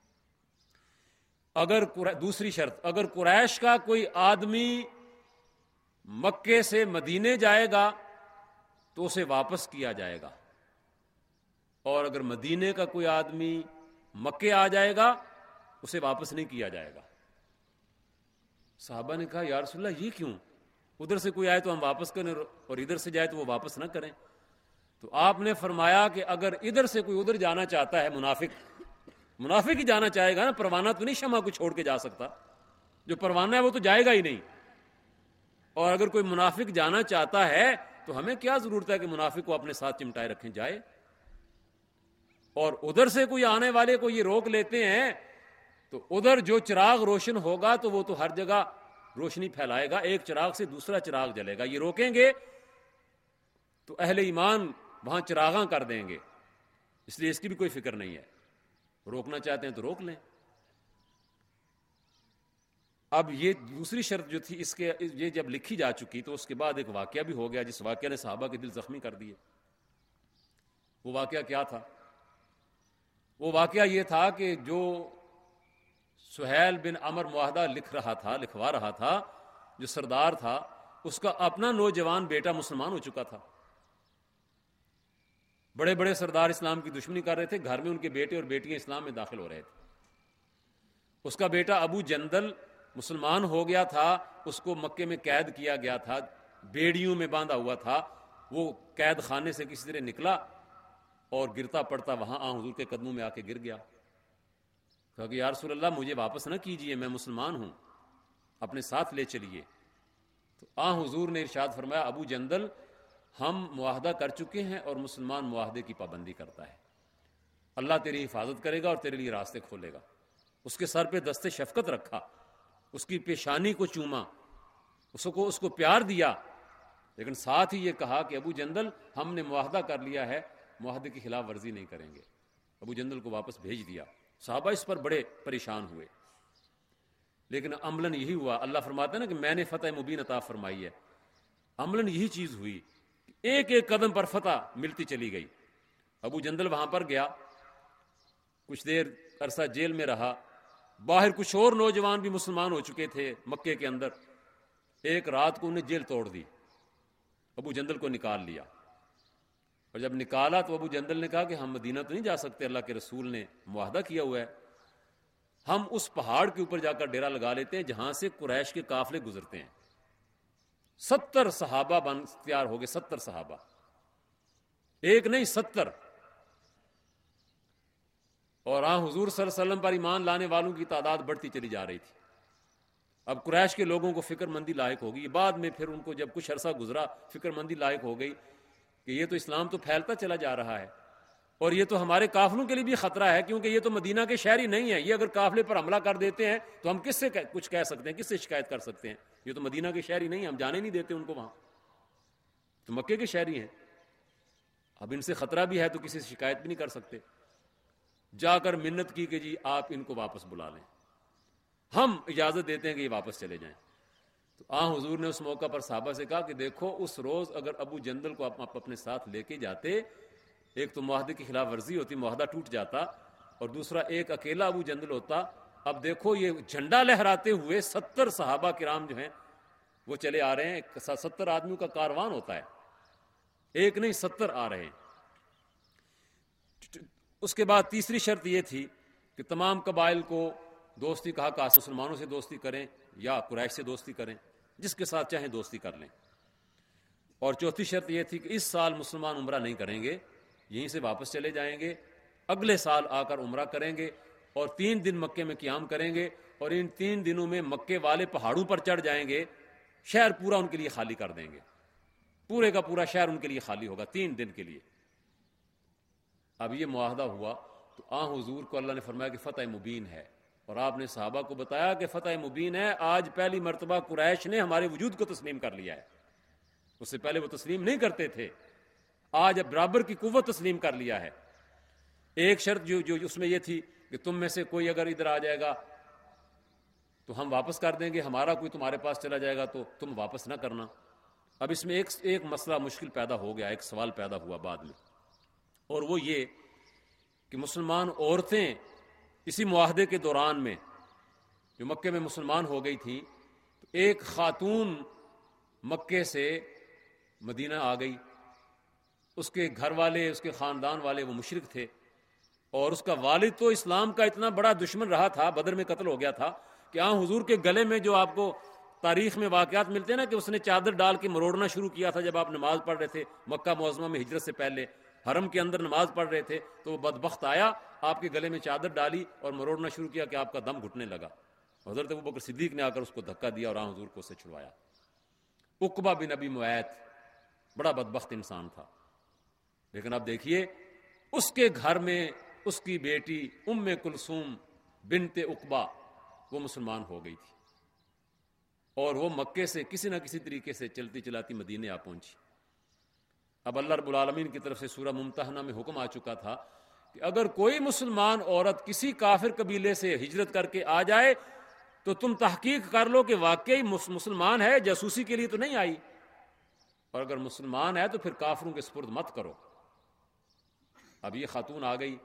دوسری شرط، اگر قریش کا کوئی آدمی مکے سے مدینے جائے گا تو اسے واپس کیا جائے گا، اور اگر مدینے کا کوئی آدمی مکے آ جائے گا اسے واپس نہیں کیا جائے گا۔ صحابہ نے کہا یا رسول اللہ یہ کیوں؟ ادھر سے کوئی آئے تو ہم واپس کریں اور ادھر سے جائے تو وہ واپس نہ کریں۔ تو آپ نے فرمایا کہ اگر ادھر سے کوئی ادھر جانا چاہتا ہے، منافق ہی جانا چاہے گا نا، پروانہ تو نہیں شمع کو چھوڑ کے جا سکتا، جو پروانہ ہے وہ تو جائے گا ہی نہیں۔ اور اگر کوئی منافق جانا چاہتا ہے تو ہمیں کیا ضرورت ہے کہ منافق کو اپنے ساتھ چمٹائے رکھیں، جائے۔ اور ادھر سے کوئی آنے والے کو یہ روک لیتے ہیں تو ادھر جو چراغ روشن ہوگا تو وہ تو ہر جگہ روشنی پھیلائے گا، ایک چراغ سے دوسرا چراغ جلے گا، یہ روکیں گے تو اہل ایمان وہاں چراغاں کر دیں گے، اس لیے اس کی بھی کوئی فکر نہیں ہے، روکنا چاہتے ہیں تو روک لیں۔ اب یہ دوسری شرط جو تھی یہ جب لکھی جا چکی تو اس کے بعد ایک واقعہ بھی ہو گیا جس واقعہ نے صحابہ کے دل زخمی کر دیے۔ وہ واقعہ کیا تھا؟ وہ واقعہ یہ تھا کہ جو سہیل بن عمر معاہدہ لکھوا رہا تھا، جو سردار تھا، اس کا اپنا نوجوان بیٹا مسلمان ہو چکا تھا۔ بڑے بڑے سردار اسلام کی دشمنی کر رہے تھے، گھر میں ان کے بیٹے اور بیٹیاں اسلام میں داخل ہو رہے تھے۔ اس کا بیٹا ابو جندل مسلمان ہو گیا تھا، اس کو مکے میں قید کیا گیا تھا، بیڑیوں میں باندھا ہوا تھا۔ وہ قید خانے سے کسی طرح نکلا اور گرتا پڑتا وہاں حضور کے قدموں میں آ کے گر گیا۔ کہا کہ یا رسول اللہ مجھے واپس نہ کیجئے، میں مسلمان ہوں، اپنے ساتھ لے چلیے۔ تو حضور نے ارشاد فرمایا ابو جندل ہم معاہدہ کر چکے ہیں اور مسلمان معاہدے کی پابندی کرتا ہے، اللہ تیری حفاظت کرے گا اور تیرے لیے راستے کھولے گا۔ اس کے سر پہ دست شفقت رکھا، اس کی پیشانی کو چوما، اس کو پیار دیا، لیکن ساتھ ہی یہ کہا کہ ابو جندل ہم نے معاہدہ کر لیا ہے، معاہدے کی خلاف ورزی نہیں کریں گے۔ ابو جندل کو واپس بھیج دیا۔ صحابہ اس پر بڑے پریشان ہوئے، لیکن عملاً یہی ہوا۔ اللہ فرماتا ہے نا کہ میں نے فتح مبین عطا فرمائی ہے، عملاً یہی چیز ہوئی، ایک ایک قدم پر فتح ملتی چلی گئی۔ ابو جندل وہاں پر گیا، کچھ دیر عرصہ جیل میں رہا، باہر کچھ اور نوجوان بھی مسلمان ہو چکے تھے مکے کے اندر۔ ایک رات کو انہیں جیل توڑ دی، ابو جندل کو نکال لیا، اور جب نکالا تو ابو جندل نے کہا کہ ہم مدینہ تو نہیں جا سکتے، اللہ کے رسول نے معاہدہ کیا ہوا ہے، ہم اس پہاڑ کے اوپر جا کر ڈیرا لگا لیتے ہیں جہاں سے قریش کے قافلے گزرتے ہیں۔ 70 صحابہ تیار ہو گئے، 70 صحابہ، ایک نہیں 70۔ اور حضور صلی اللہ علیہ وسلم پر ایمان لانے والوں کی تعداد بڑھتی چلی جا رہی تھی۔ اب قریش کے لوگوں کو فکر مندی لاحق ہوگی، بعد میں پھر ان کو جب کچھ عرصہ گزرا فکر مندی لاحق ہو گئی کہ یہ تو اسلام تو پھیلتا چلا جا رہا ہے، اور یہ تو ہمارے قافلوں کے لیے بھی خطرہ ہے، کیونکہ یہ تو مدینہ کے شہری نہیں ہیں، یہ اگر قافلے پر حملہ کر دیتے ہیں تو ہم کس سے کچھ کہہ سکتے ہیں، کس سے شکایت کر سکتے ہیں؟ یہ تو مدینہ کے شہری نہیں ہیں، ہم جانے نہیں دیتے ان کو وہاں، تو مکے کے شہری ہیں، اب ان سے خطرہ بھی ہے تو کسی سے شکایت بھی نہیں کر سکتے۔ جا کر منت کی کہ جی آپ ان کو واپس بلا لیں، ہم اجازت دیتے ہیں کہ یہ واپس چلے جائیں۔ تو حضور نے اس موقع پر صحابہ سے کہا کہ دیکھو اس روز اگر ابو جندل کو آپ اپنے ساتھ لے کے جاتے، ایک تو معاہدے کی خلاف ورزی ہوتی، معاہدہ ٹوٹ جاتا، اور دوسرا ایک اکیلا ابو جندل ہوتا۔ اب دیکھو یہ جھنڈا لہراتے ہوئے 70 صحابہ کرام جو ہیں وہ چلے آ رہے ہیں، 70 آدمیوں کا کاروان ہوتا ہے، ایک نہیں 70 آ رہے ہیں۔ اس کے بعد تیسری شرط یہ تھی کہ تمام قبائل کو دوستی کا حق حاصل، مسلمانوں سے دوستی کریں یا قریش سے دوستی کریں، جس کے ساتھ چاہیں دوستی کر لیں۔ اور چوتھی شرط یہ تھی کہ اس سال مسلمان عمرہ نہیں کریں گے، یہیں سے واپس چلے جائیں گے، اگلے سال آ کر عمرہ کریں گے اور 3 دن مکے میں قیام کریں گے، اور ان 3 دنوں میں مکے والے پہاڑوں پر چڑھ جائیں گے، شہر پورا ان کے لیے خالی کر دیں گے، پورے کا پورا شہر ان کے لیے خالی ہوگا 3 دن کے لیے۔ اب یہ معاہدہ ہوا تو حضور کو اللہ نے فرمایا کہ فتح مبین ہے، اور آپ نے صحابہ کو بتایا کہ فتح مبین ہے، آج پہلی مرتبہ قریش نے ہمارے وجود کو تسلیم کر لیا ہے، اس سے پہلے وہ تسلیم نہیں کرتے تھے، آج اب برابر کی قوت تسلیم کر لیا ہے۔ ایک شرط جو اس میں یہ تھی کہ تم میں سے کوئی اگر ادھر آ جائے گا تو ہم واپس کر دیں گے، ہمارا کوئی تمہارے پاس چلا جائے گا تو تم واپس نہ کرنا۔ اب اس میں ایک مسئلہ مشکل پیدا ہو گیا، ایک سوال پیدا ہوا بعد میں، اور وہ یہ کہ مسلمان عورتیں اسی معاہدے کے دوران میں جو مکے میں مسلمان ہو گئی تھیں، تو ایک خاتون مکے سے مدینہ آ گئی، اس کے گھر والے، اس کے خاندان والے وہ مشرک تھے، اور اس کا والد تو اسلام کا اتنا بڑا دشمن رہا تھا، بدر میں قتل ہو گیا تھا، کہ حضور کے گلے میں جو آپ کو تاریخ میں واقعات ملتے ہیں نا کہ اس نے چادر ڈال کے مروڑنا شروع کیا تھا جب آپ نماز پڑھ رہے تھے مکہ معظمہ میں ہجرت سے پہلے، حرم کے اندر نماز پڑھ رہے تھے، تو وہ بدبخت آیا، آپ کے گلے میں چادر ڈالی اور مروڑنا شروع کیا کہ آپ کا دم گھٹنے لگا۔ حضرت ابوبکر صدیق نے آ کر اس کو دھکا دیا اور حضور کو اس سے چھڑوایا۔ عقبہ بن ابی معیط بڑا بدبخت انسان تھا، لیکن اب دیکھیے اس کے گھر میں اس کی بیٹی ام کلثوم بنت عقبہ وہ مسلمان ہو گئی تھی، اور وہ مکے سے کسی نہ کسی طریقے سے چلتی چلاتی مدینے آ پہنچی۔ اب اللہ رب العالمین کی طرف سے سورہ ممتحنہ میں حکم آ چکا تھا کہ اگر کوئی مسلمان عورت کسی کافر قبیلے سے ہجرت کر کے آ جائے تو تم تحقیق کر لو کہ واقعی مسلمان ہے، جاسوسی کے لیے تو نہیں آئی، اور اگر مسلمان ہے تو پھر کافروں کے سپرد مت کرو۔ اب یہ خاتون آ گئی،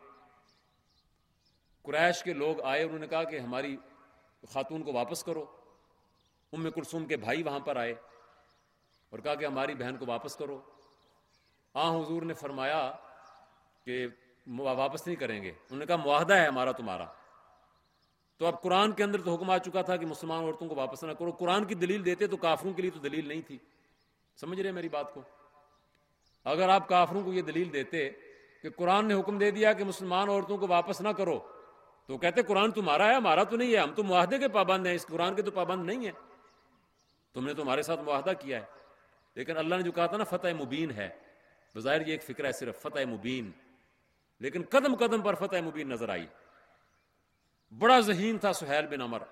قریش کے لوگ آئے، انہوں نے کہا کہ ہماری خاتون کو واپس کرو۔ ام کلثوم کے بھائی وہاں پر آئے اور کہا کہ ہماری بہن کو واپس کرو۔ حضور نے فرمایا کہ واپس نہیں کریں گے، انہوں نے کہا معاہدہ ہے ہمارا تمہارا۔ تو اب قرآن کے اندر تو حکم آ چکا تھا کہ مسلمان عورتوں کو واپس نہ کرو، قرآن کی دلیل دیتے تو کافروں کے لیے تو دلیل نہیں تھی، سمجھ رہے ہیں میری بات کو؟ اگر آپ کافروں کو یہ دلیل دیتے کہ قرآن نے حکم دے دیا کہ مسلمان عورتوں کو واپس نہ کرو، تو کہتے قرآن تمہارا ہے ہمارا تو نہیں ہے، ہم تو معاہدے کے پابند ہیں، اس قرآن کے تو پابند نہیں ہیں، تم نے تو ہمارے ساتھ معاہدہ کیا ہے۔ لیکن اللہ نے جو کہا تھا نا فتح مبین ہے، بظاہر یہ ایک فکر ہے صرف فتح مبین، لیکن قدم قدم پر فتح مبین نظر آئی۔ بڑا ذہین تھا سہیل بن عمر،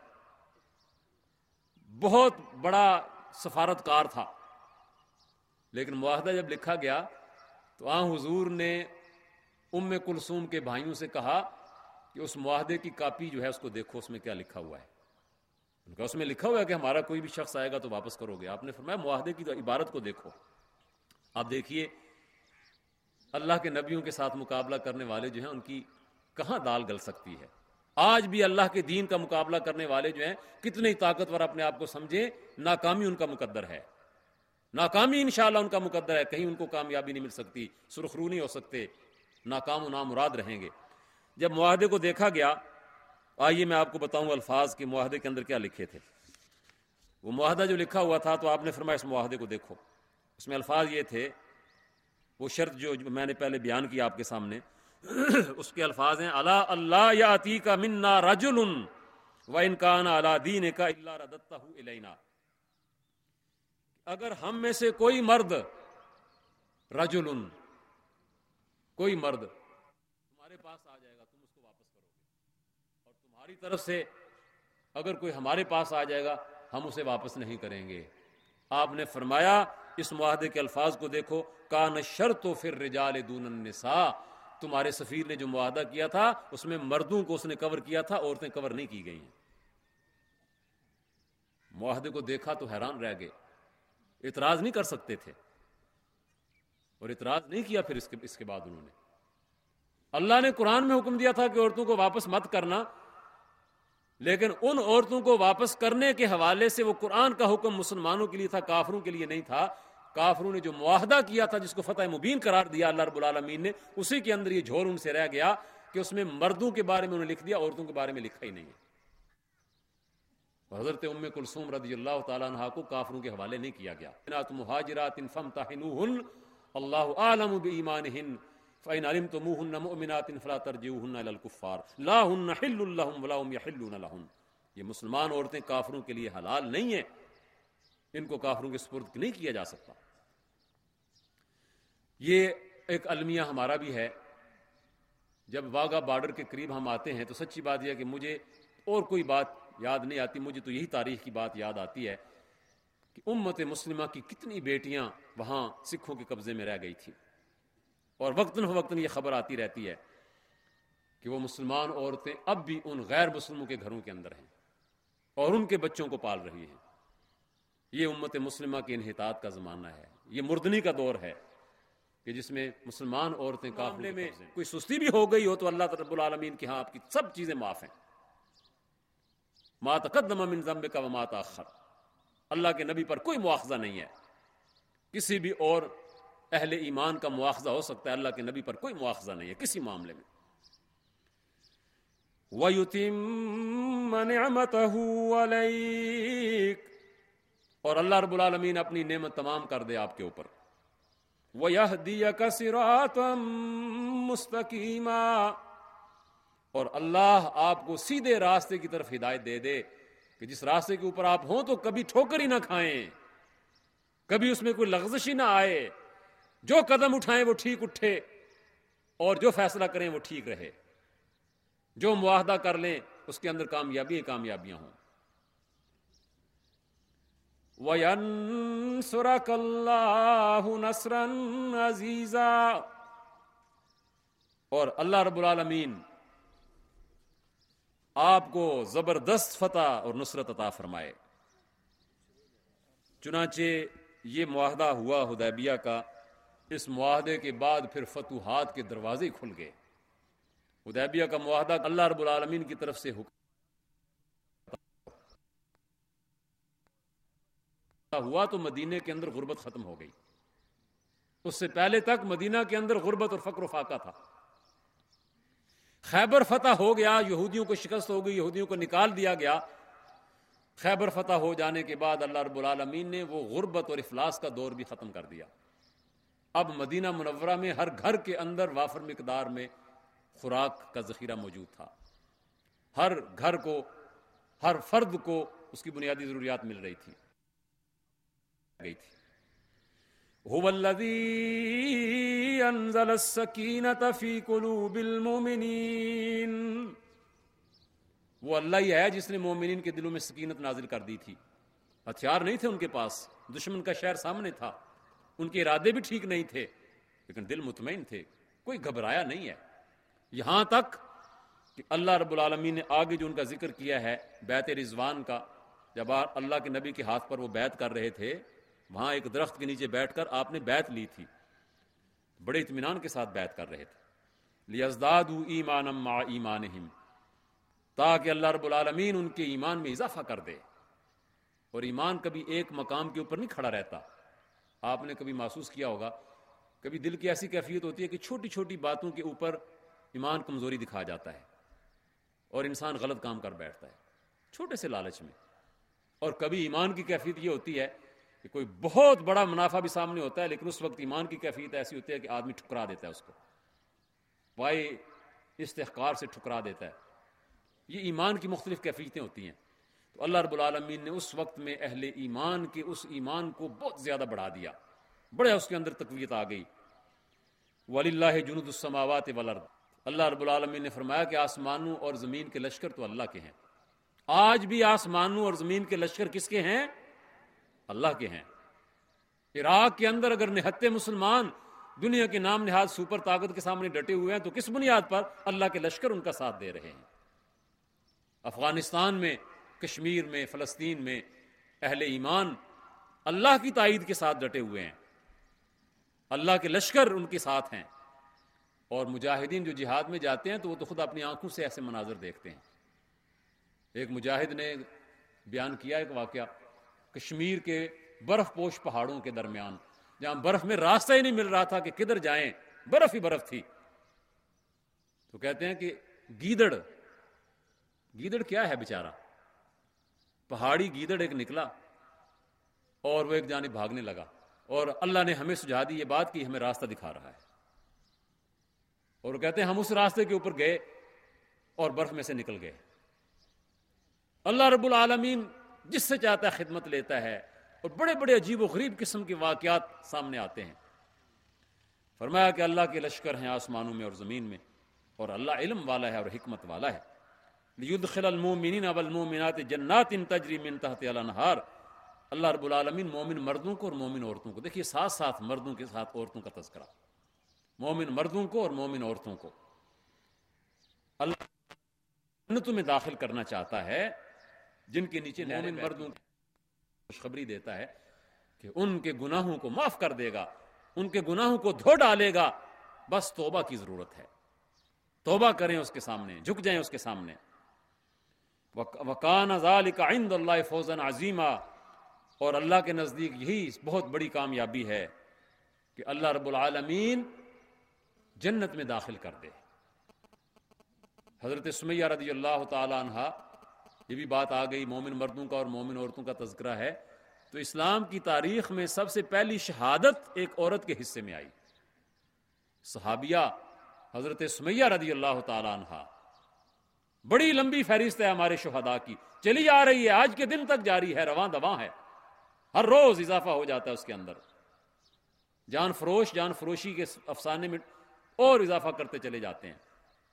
بہت بڑا سفارتکار تھا، لیکن معاہدہ جب لکھا گیا تو حضور نے ام کلثوم کے بھائیوں سے کہا کہ اس معاہدے کی کاپی جو ہے اس کو دیکھو، اس میں کیا لکھا ہوا ہے۔ ان کا اس میں لکھا ہوا ہے کہ ہمارا کوئی بھی شخص آئے گا تو واپس کرو گے۔ آپ نے فرمایا معاہدے کی عبارت کو دیکھو۔ آپ دیکھیے اللہ کے نبیوں کے ساتھ مقابلہ کرنے والے جو ہیں ان کی کہاں دال گل سکتی ہے۔ آج بھی اللہ کے دین کا مقابلہ کرنے والے جو ہیں کتنے طاقتور اپنے آپ کو سمجھیں، ناکامی ان کا مقدر ہے، ناکامی انشاءاللہ ان کا مقدر ہے، کہیں ان کو کامیابی نہیں مل سکتی، سرخرو نہیں ہو سکتے، ناکام و نامراد رہیں گے۔ جب معاہدے کو دیکھا گیا، آئیے میں آپ کو بتاؤں الفاظ کہ معاہدے کے اندر کیا لکھے تھے۔ وہ معاہدہ جو لکھا ہوا تھا تو آپ نے فرمایا اس معاہدے کو دیکھو، اس میں الفاظ یہ تھے، وہ شرط جو میں نے پہلے بیان کی آپ کے سامنے، اس کے الفاظ ہیں الا اللہ یاتیک منا رجل وان کان علی دینک الا رددتہ الینا، اگر ہم میں سے کوئی مرد، رجل کوئی مرد تمہارے پاس آ جائے گا تم اس کو واپس کرو گے، اور تمہاری طرف سے اگر کوئی ہمارے پاس آ جائے گا ہم اسے واپس نہیں کریں گے۔ آپ نے فرمایا اس معاہدے کے الفاظ کو دیکھو، کان الشرط فی الرجال دون النساء، تمہارے سفیر نے جو معاہدہ کیا تھا اس میں مردوں کو اس نے کور کیا تھا، عورتیں کور نہیں کی گئی ہیں۔ معاہدے کو دیکھا تو حیران رہ گئے، اعتراض نہیں کر سکتے تھے، اور اعتراض نہیں کیا پھر اس کے بعد انہوں نے۔ اللہ نے قرآن میں حکم دیا تھا کہ عورتوں کو واپس مت کرنا، لیکن ان عورتوں کو واپس کرنے کے حوالے سے وہ قرآن کا حکم مسلمانوں کے لیے تھا، کافروں کے لیے نہیں تھا۔ کافروں نے جو معاہدہ کیا تھا جس کو فتح مبین قرار دیا اللہ رب العالمین نے، اسی کے اندر یہ جھور ان سے رہ گیا کہ اس میں مردوں کے بارے میں انہوں نے لکھ دیا، عورتوں کے بارے میں لکھا ہی نہیں ہے۔ حضرت ام کلثوم رضی اللہ تعالیٰ عنہا کو کافروں کے حوالے نہیں کیا گیا۔ مہاجرات فامتحنوہن اللہ اعلم بایمانہن فإن علمتموہن مؤمنات فلا ترجعوہن الی الکفار لا ہن حل لہم ولا ہم یحلون لہن۔ یہ مسلمان عورتیں کافروں کے لیے حلال نہیں ہیں، ان کو کافروں کے سپرد نہیں کیا جا سکتا۔ یہ ایک المیہ ہمارا بھی ہے، جب واگا بارڈر کے قریب ہم آتے ہیں تو سچی بات یہ ہے کہ مجھے اور کوئی بات یاد نہیں آتی، مجھے تو یہی تاریخ کی بات یاد آتی ہے کہ امت مسلمہ کی کتنی بیٹیاں وہاں سکھوں کے قبضے میں رہ گئی تھیں، اور وقتاً فوقتاً یہ خبر آتی رہتی ہے کہ وہ مسلمان عورتیں اب بھی ان غیر مسلموں کے گھروں کے اندر ہیں اور ان کے بچوں کو پال رہی ہیں۔ یہ امت مسلمہ کے انحطاط کا زمانہ ہے، یہ مردنی کا دور ہے کہ جس میں مسلمان عورتیں معاملے میں کوئی سستی بھی ہو گئی ہو تو اللہ رب العالمین کے ہاں آپ کی سب چیزیں معاف ہیں. ما تقدم من ذنبک وما تاخر، اللہ کے نبی پر کوئی مواخذہ نہیں ہے. کسی بھی اور اہل ایمان کا مواخذہ ہو سکتا ہے، اللہ کے نبی پر کوئی مواخذہ نہیں ہے کسی معاملے میں. وَيُتِمَّ نِعْمَتَهُ عَلَيْكَ، اور اللہ رب العالمین اپنی نعمت تمام کر دے آپ کے اوپر. وَيَهْدِيَكَ صِرَاطًا مُسْتَقِيمًا، اور اللہ آپ کو سیدھے راستے کی طرف ہدایت دے دے کہ جس راستے کے اوپر آپ ہوں تو کبھی ٹھوکر ہی نہ کھائیں، کبھی اس میں کوئی لغزش ہی نہ آئے، جو قدم اٹھائیں وہ ٹھیک اٹھے اور جو فیصلہ کریں وہ ٹھیک رہے، جو معاہدہ کر لیں اس کے اندر کامیابیاں ہوں. وَيَنْصُرَكَ اللَّهُ نَصْرًا عَزِيزًا، اور اللہ رب العالمین آپ کو زبردست فتح اور نصرت عطا فرمائے. چنانچہ یہ معاہدہ ہوا حدیبیہ کا. اس معاہدے کے بعد پھر فتوحات کے دروازے کھل گئے. حدیبیہ کا معاہدہ اللہ رب العالمین کی طرف سے ہوا تو مدینے کے اندر غربت ختم ہو گئی. اس سے پہلے تک مدینہ کے اندر غربت اور فقر و فاقہ تھا. خیبر فتح ہو گیا، یہودیوں کو شکست ہو گئی، یہودیوں کو نکال دیا گیا. خیبر فتح ہو جانے کے بعد اللہ رب العالمین نے وہ غربت اور افلاس کا دور بھی ختم کر دیا. اب مدینہ منورہ میں ہر گھر کے اندر وافر مقدار میں خوراک کا ذخیرہ موجود تھا. ہر گھر کو، ہر فرد کو اس کی بنیادی ضروریات مل رہی تھی. هو الذی انزل السکینۃ فی قلوب المؤمنین، وہ اللہ ہی ہے جس نے مومنین کے دلوں میں سکینت نازل کر دی تھی. ہتھیار نہیں تھے ان کے پاس، دشمن کا شہر سامنے تھا، ان کے ارادے بھی ٹھیک نہیں تھے، لیکن دل مطمئن تھے، کوئی گھبرایا نہیں ہے. یہاں تک کہ اللہ رب العالمین نے آگے جو ان کا ذکر کیا ہے بیعت رضوان کا، جب اللہ کے نبی کے ہاتھ پر وہ بیعت کر رہے تھے، وہاں ایک درخت کے نیچے بیٹھ کر آپ نے بیعت لی تھی، بڑے اطمینان کے ساتھ بیعت کر رہے تھے. لِيَزْدَادُوا إِيمَانًا مَعَ إِيمَانِهِمْ، تاکہ اللہ رب العالمین ان کے ایمان میں اضافہ کر دے. اور ایمان کبھی ایک مقام کے اوپر نہیں کھڑا رہتا. آپ نے کبھی محسوس کیا ہوگا، کبھی دل کی ایسی کیفیت ہوتی ہے کہ چھوٹی چھوٹی باتوں کے اوپر ایمان کمزوری دکھا جاتا ہے اور انسان غلط کام کر بیٹھتا ہے چھوٹے سے لالچ میں. اور کبھی ایمان کی کیفیت یہ ہوتی ہے کہ کوئی بہت بڑا منافع بھی سامنے ہوتا ہے، لیکن اس وقت ایمان کی کیفیت ایسی ہوتی ہے کہ آدمی ٹھکرا دیتا ہے، اس کو پائے استحقار سے ٹھکرا دیتا ہے. یہ ایمان کی مختلف کیفیتیں ہوتی ہیں. تو اللہ رب العالمین نے اس وقت میں اہل ایمان کے اس ایمان کو بہت زیادہ بڑھا دیا، بڑے اس کے اندر تقویت آ گئی. وَلِلَّهِ جُنُودُ السَّمَاوَاتِ وَالْأَرْضِ، اللہ رب العالمین نے فرمایا کہ آسمانوں اور زمین کے لشکر تو اللہ کے ہیں. آج بھی آسمانوں اور زمین کے لشکر کس کے ہیں؟ اللہ کے ہیں. عراق کے اندر اگر نہتے مسلمان دنیا کے نام نہاد سپر طاقت کے سامنے ڈٹے ہوئے ہیں تو کس بنیاد پر؟ اللہ کے لشکر ان کا ساتھ دے رہے ہیں. افغانستان میں، کشمیر میں، فلسطین میں اہل ایمان اللہ کی تائید کے ساتھ ڈٹے ہوئے ہیں، اللہ کے لشکر ان کے ساتھ ہیں. اور مجاہدین جو جہاد میں جاتے ہیں تو وہ تو خود اپنی آنکھوں سے ایسے مناظر دیکھتے ہیں. ایک مجاہد نے بیان کیا ایک واقعہ، کشمیر کے برف پوش پہاڑوں کے درمیان جہاں برف میں راستہ ہی نہیں مل رہا تھا کہ کدھر جائیں، برف ہی برف تھی. تو کہتے ہیں کہ گیدڑ کیا ہے بیچارہ، پہاڑی گیدڑ ایک نکلا اور وہ ایک جانب بھاگنے لگا، اور اللہ نے ہمیں سجھا دی یہ بات کہ ہمیں راستہ دکھا رہا ہے. اور وہ کہتے ہیں ہم اس راستے کے اوپر گئے اور برف میں سے نکل گئے. اللہ رب العالمین جس سے چاہتا ہے خدمت لیتا ہے، اور بڑے بڑے عجیب و غریب قسم کے واقعات سامنے آتے ہیں. فرمایا کہ اللہ کے لشکر ہیں آسمانوں میں اور زمین میں، اور اللہ علم والا ہے اور حکمت والا ہے. لِيُدْخِلَ الْمُؤْمِنِينَ وَالْمُؤْمِنَاتِ جَنَّاتٍ تَجْرِي مِن تَحْتِهَا الْأَنْهَارُ. اللہ رب العالمین مومن مردوں کو اور مومن عورتوں کو، دیکھیے ساتھ ساتھ مردوں کے ساتھ عورتوں کا تذکرہ، مومن مردوں کو اور مومن عورتوں کو اللہ جنتوں میں داخل کرنا چاہتا ہے جن کے نیچے مومن مردوں خوشخبری دیتا ہے کہ ان کے گناہوں کو معاف کر دے گا، ان کے گناہوں کو دھو ڈالے گا، بس توبہ کی ضرورت ہے، توبہ کریں اس کے سامنے، جھک جائیں اس کے سامنے۔ وَكَانَ ذَلِكَ عِندَ اللَّهِ فَوْزًا عَظِيمًا، اور اللہ کے نزدیک یہی بہت بڑی کامیابی ہے کہ اللہ رب العالمین جنت میں داخل کر دے۔ حضرت سمیہ رضی اللہ تعالی عنہ، یہ بھی بات آ گئی، مومن مردوں کا اور مومن عورتوں کا تذکرہ ہے، تو اسلام کی تاریخ میں سب سے پہلی شہادت ایک عورت کے حصے میں آئی، صحابیہ حضرت سمیہ رضی اللہ تعالی عنہ۔ بڑی لمبی فہرست ہے ہمارے شہداء کی، چلی آ رہی ہے، آج کے دن تک جاری ہے، رواں دواں ہے، ہر روز اضافہ ہو جاتا ہے اس کے اندر، جان فروشی کے افسانے میں اور اضافہ کرتے چلے جاتے ہیں۔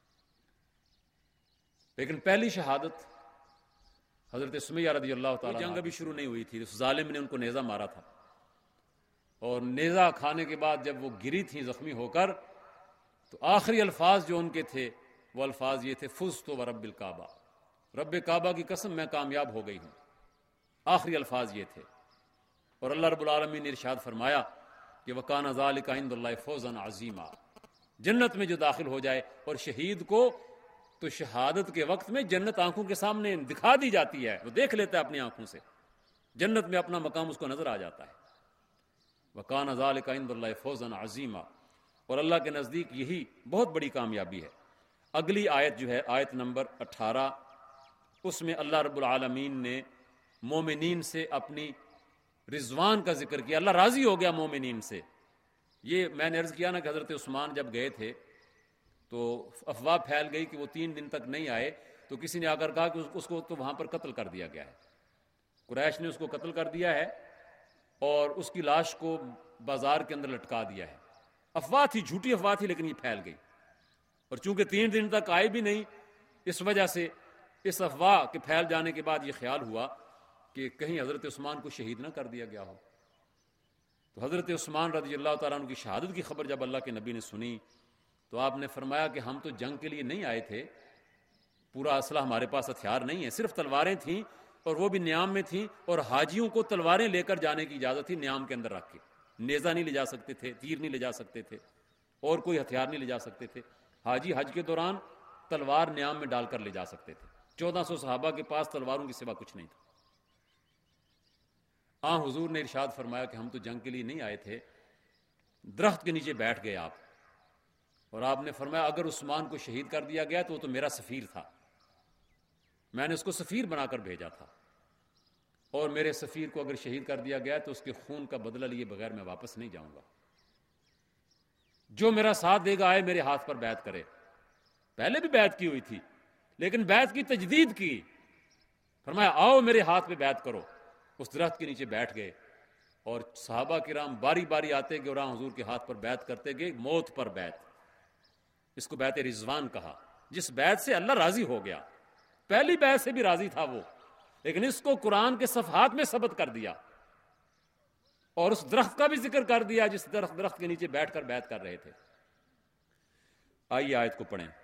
لیکن پہلی شہادت حضرت سمیہ رضی اللہ تعالیٰ، جنگ ابھی شروع نہیں ہوئی تھی، اس ظالم نے ان کو نیزہ مارا تھا، اور نیزہ کھانے کے بعد جب وہ گری تھیں زخمی ہو کر، تو آخری الفاظ جو ان کے تھے وہ الفاظ یہ تھے، فزت ورب الکعبہ، رب کعبہ کی قسم میں کامیاب ہو گئی ہوں، آخری الفاظ یہ تھے۔ اور اللہ رب العالمین نے ارشاد فرمایا کہ وَكَانَ ذَلِكَ عِندَ اللَّهِ فَوْزًا عَظِيمًا، جنت میں جو داخل ہو جائے، اور شہید کو تو شہادت کے وقت میں جنت آنکھوں کے سامنے دکھا دی جاتی ہے، وہ دیکھ لیتا ہے اپنی آنکھوں سے، جنت میں اپنا مقام اس کو نظر آ جاتا ہے۔ وَكَانَ ذَلِكَ عِندَ اللَّهِ فَوْزًا عَظِيمًا، اور اللہ کے نزدیک یہی بہت بڑی کامیابی ہے۔ اگلی آیت جو ہے آیت نمبر 18، اس میں اللہ رب العالمین نے مومنین سے اپنی رضوان کا ذکر کیا، اللہ راضی ہو گیا مومنین سے۔ یہ میں نے عرض کیا نا کہ حضرت عثمان جب گئے تھے تو افواہ پھیل گئی کہ وہ 3 دن تک نہیں آئے، تو کسی نے آ کر کہا کہ اس کو تو وہاں پر قتل کر دیا گیا ہے، قریش نے اس کو قتل کر دیا ہے اور اس کی لاش کو بازار کے اندر لٹکا دیا ہے۔ افواہ تھی، جھوٹی افواہ تھی، لیکن یہ پھیل گئی، اور چونکہ 3 دن تک آئے بھی نہیں، اس وجہ سے اس افواہ کے پھیل جانے کے بعد یہ خیال ہوا کہ کہیں حضرت عثمان کو شہید نہ کر دیا گیا ہو۔ تو حضرت عثمان رضی اللہ تعالیٰ عنہ کی شہادت کی خبر جب اللہ کے نبی نے سنی تو آپ نے فرمایا کہ ہم تو جنگ کے لیے نہیں آئے تھے، پورا اسلحہ ہمارے پاس ہتھیار نہیں ہے، صرف تلواریں تھیں، اور وہ بھی نیام میں تھیں، اور حاجیوں کو تلواریں لے کر جانے کی اجازت تھی نیام کے اندر رکھ کے، نیزہ نہیں لے جا سکتے تھے، تیر نہیں لے جا سکتے تھے، اور کوئی ہتھیار نہیں لے جا سکتے تھے۔ حاجی حج کے دوران تلوار نیام میں ڈال کر لے جا سکتے تھے۔ 1400 صحابہ کے پاس تلواروں کی سوا کچھ نہیں تھا۔ حضور نے ارشاد فرمایا کہ ہم تو جنگ کے لیے نہیں آئے تھے، درخت کے نیچے بیٹھ گئے آپ، اور آپ نے فرمایا اگر عثمان کو شہید کر دیا گیا تو وہ تو میرا سفیر تھا، میں نے اس کو سفیر بنا کر بھیجا تھا، اور میرے سفیر کو اگر شہید کر دیا گیا تو اس کے خون کا بدلہ لیے بغیر میں واپس نہیں جاؤں گا، جو میرا ساتھ دے گا آئے میرے ہاتھ پر بیعت کرے۔ پہلے بھی بیعت کی ہوئی تھی، لیکن بیعت کی تجدید کی، فرمایا آؤ میرے ہاتھ پہ بیعت کرو۔ اس درخت کے نیچے بیٹھ گئے، اور صحابہ کرام باری باری آتے گئے اور حضور کے ہاتھ پر بیعت کرتے گئے، موت پر بیعت، اس کو بیعت رضوان کہا، جس بیعت سے اللہ راضی ہو گیا۔ پہلی بیعت سے بھی راضی تھا وہ، لیکن اس کو قرآن کے صفحات میں ثبت کر دیا، اور اس درخت کا بھی ذکر کر دیا جس درخت کے نیچے بیٹھ کر بیعت کر رہے تھے۔ آئیے آیت کو پڑھیں۔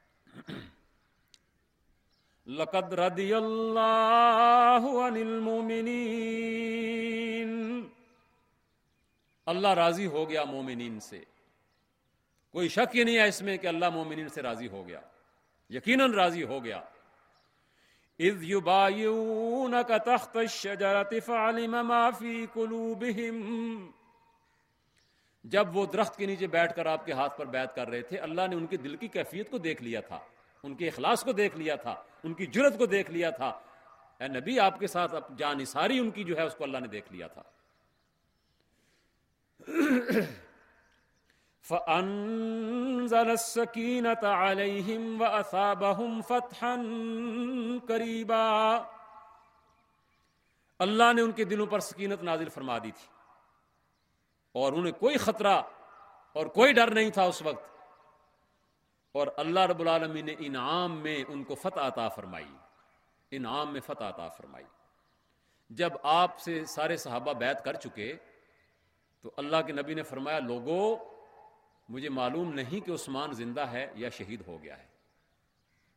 لَقَدْ رَضِيَ اللَّهُ عَنِ الْمُؤْمِنِينَ، اللہ راضی ہو گیا مومنین سے، کوئی شک ہی نہیں ہے اس میں کہ اللہ مومنین سے راضی ہو گیا، یقیناً راضی ہو گیا۔ اِذْ يُبَايِعُونَكَ تَحْتَ الشَّجَرَةِ فَعَلِمَ مَا فِي قُلُوبِهِمْ، جب وہ درخت کے نیچے بیٹھ کر آپ کے ہاتھ پر بیعت کر رہے تھے، اللہ نے ان کے دل کی کیفیت کو دیکھ لیا تھا، ان کے اخلاص کو دیکھ لیا تھا، ان کی جرت کو دیکھ لیا تھا۔ اے نبی، آپ کے ساتھ جان نثاری ان کی جو ہے اس کو اللہ نے دیکھ لیا تھا۔ فَأَنزَلَ السَّكِينَةَ عَلَيْهِمْ وَأَثَابَهُمْ فَتْحًا قَرِيبًا، اللہ نے ان کے دلوں پر سکینت نازل فرما دی تھی، اور انہیں کوئی خطرہ اور کوئی ڈر نہیں تھا اس وقت، اور اللہ رب العالمین نے انعام میں ان کو فتح عطا فرمائی، انعام میں فتح عطا فرمائی۔ جب آپ سے سارے صحابہ بیعت کر چکے تو اللہ کے نبی نے فرمایا لوگو مجھے معلوم نہیں کہ عثمان زندہ ہے یا شہید ہو گیا ہے،